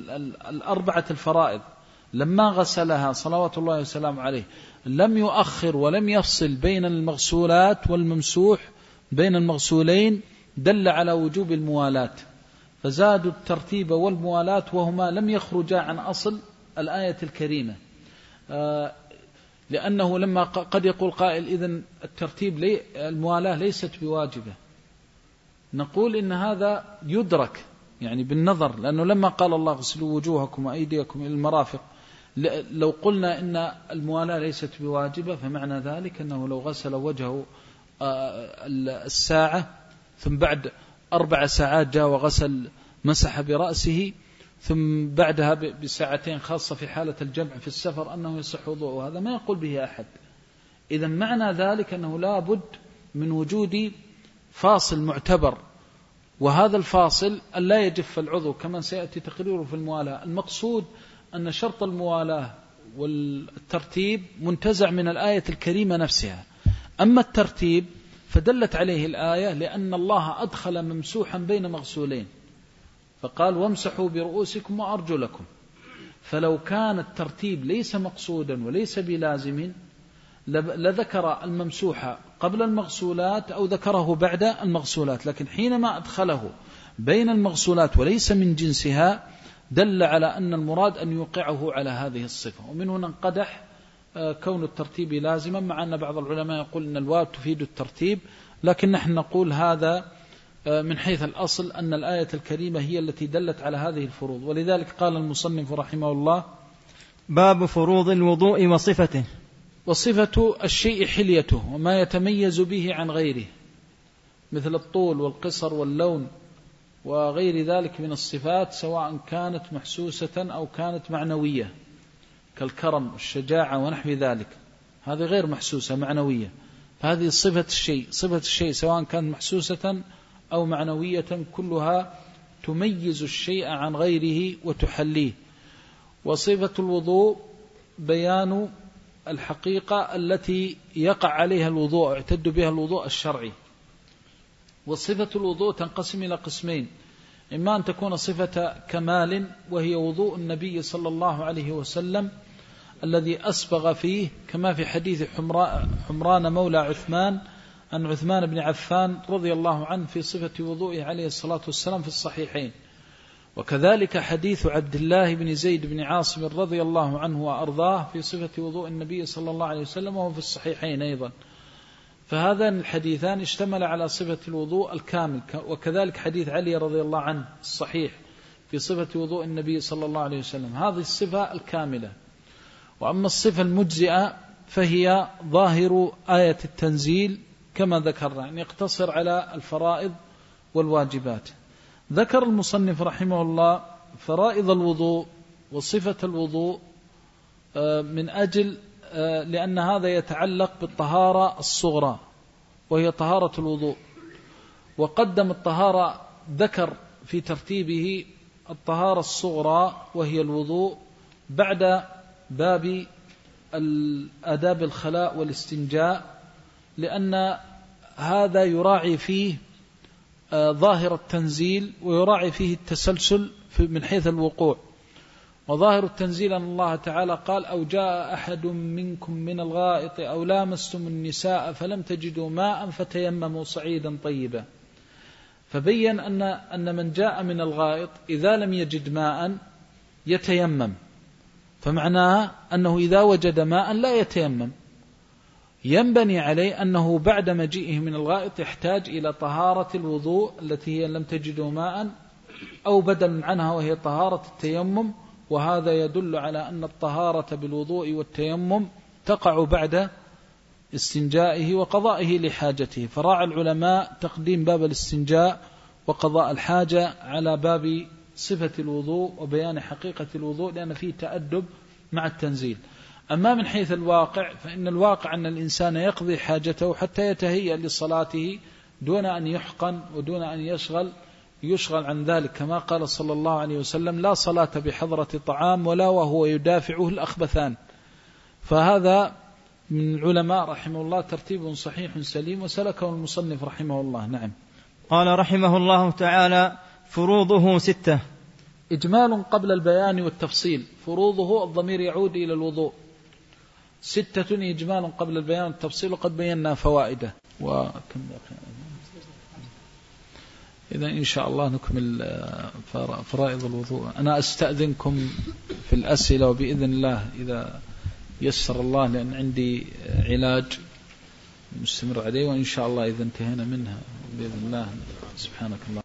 4 الفرائض لما غسلها صلوات الله وسلامه عليه لم يؤخر ولم يفصل بين المغسولات والممسوح بين المغسولين، دل على وجوب الموالاة، فزادوا الترتيب والموالاة وهما لم يخرجا عن أصل الآية الكريمة. لأنه لما قد يقول قائل إذن الترتيب الموالاة ليست بواجبة، نقول إن هذا يدرك يعني بالنظر، لأنه لما قال الله اغسلوا وجوهكم وأيديكم إلى المرافق، لو قلنا إن الموالاة ليست بواجبة فمعنى ذلك أنه لو غسل وجهه الساعة ثم بعد 4 ساعات جاء وغسل مسح برأسه ثم بعدها بساعتين خاصة في حالة الجمع في السفر أنه يصح وضوءه، هذا ما يقول به أحد. إذا معنى ذلك أنه لا بد من وجود فاصل معتبر وهذا الفاصل أن لا يجف العضو كما سيأتي تقريره في الموالاة. المقصود أن شرط الموالاة والترتيب منتزع من الآية الكريمة نفسها. أما الترتيب فدلت عليه الآية لأن الله أدخل ممسوحا بين مغسولين، فقال وامسحوا برؤوسكم وأرجلكم. فلو كان الترتيب ليس مقصودا وليس بلازم لذكر الممسوح قبل المغسولات أو ذكره بعد المغسولات، لكن حينما أدخله بين المغسولات وليس من جنسها دل على أن المراد أن يوقعه على هذه الصفة. ومن هنا انقدح كون الترتيب لازما، مع أن بعض العلماء يقول أن الواو تفيد الترتيب، لكن نحن نقول هذا من حيث الأصل أن الآية الكريمة هي التي دلت على هذه الفروض. ولذلك قال المصنف رحمه الله: باب فروض الوضوء وصفته. وصفة الشيء حليته وما يتميز به عن غيره، مثل الطول والقصر واللون وغير ذلك من الصفات، سواء كانت محسوسة أو كانت معنوية، كالكرم والشجاعة ونحو ذلك، هذه غير محسوسة معنوية. فهذه صفة الشيء، صفة الشيء سواء كانت محسوسة أو معنوية كلها تميز الشيء عن غيره وتحليه. وصفة الوضوء بيان الحقيقة التي يقع عليها الوضوء، اعتد بها الوضوء الشرعي. وصفة الوضوء تنقسم إلى قسمين: إما أن تكون صفة كمال وهي وضوء النبي صلى الله عليه وسلم الذي أسبغ فيه، كما في حديث حمران مولى عثمان عن عثمان بن عفان رضي الله عنه في صفة وضوئه عليه الصلاة والسلام في الصحيحين. وكذلك حديث عبد الله بن زيد بن عاصم رضي الله عنه وأرضاه في صفة وضوء النبي صلى الله عليه وسلم وهو في الصحيحين أيضا. فهذان الحديثان اشتمل على صفة الوضوء الكامل. وكذلك حديث علي رضي الله عنه الصحيح في صفة وضوء النبي صلى الله عليه وسلم، هذه الصفة الكاملة. وأما الصفة المجزئة فهي ظاهر آية التنزيل كما ذكرنا، أن يقتصر على الفرائض والواجبات. ذكر المصنف رحمه الله فرائض الوضوء وصفة الوضوء من أجل لأن هذا يتعلق بالطهارة الصغرى وهي طهارة الوضوء. وقدم الطهارة، ذكر في ترتيبه الطهارة الصغرى وهي الوضوء بعد باب الآداب الخلاء والاستنجاء، لأن هذا يراعي فيه ظاهر التنزيل ويراعي فيه التسلسل من حيث الوقوع. وظاهر التنزيل أن الله تعالى قال: أو جاء أحد منكم من الغائط أو لامستم النساء فلم تجدوا ماء فتيمموا صعيدا طيبا. فبين أن من جاء من الغائط إذا لم يجد ماء يتيمم، فمعناه أنه إذا وجد ماء لا يتيمم. ينبني عليه أنه بعد مجيئه من الغائط يحتاج إلى طهارة الوضوء التي هي لم تجدوا ماء، أو بدل عنها وهي طهارة التيمم. وهذا يدل على أن الطهارة بالوضوء والتيمم تقع بعد استنجائه وقضائه لحاجته. فراعى العلماء تقديم باب الاستنجاء وقضاء الحاجة على باب صفة الوضوء وبيان حقيقة الوضوء، لأن فيه تأدب مع التنزيل. أما من حيث الواقع فإن الواقع أن الإنسان يقضي حاجته حتى يتهيأ لصلاته دون أن يحقن ودون أن يشغل عن ذلك، كما قال صلى الله عليه وسلم: لا صلاة بحضرة طعام ولا وهو يدافعه الأخبثان. فهذا من العلماء رحمه الله ترتيب صحيح سليم وسلكه المصنف رحمه الله. نعم. قال رحمه الله تعالى: فروضه 6. إجمال قبل البيان والتفصيل. فروضه الضمير يعود إلى الوضوء. 6 إجمال قبل البيان والتفصيل، وقد بينا فوائده. وكم إذا إن شاء الله نكمل فرائض الوضوء. أنا أستأذنكم في الأسئلة وبإذن الله إذا يسر الله، لأن عندي علاج مستمر عليه، وإن شاء الله إذا انتهينا منها بإذن الله. سبحانك الله.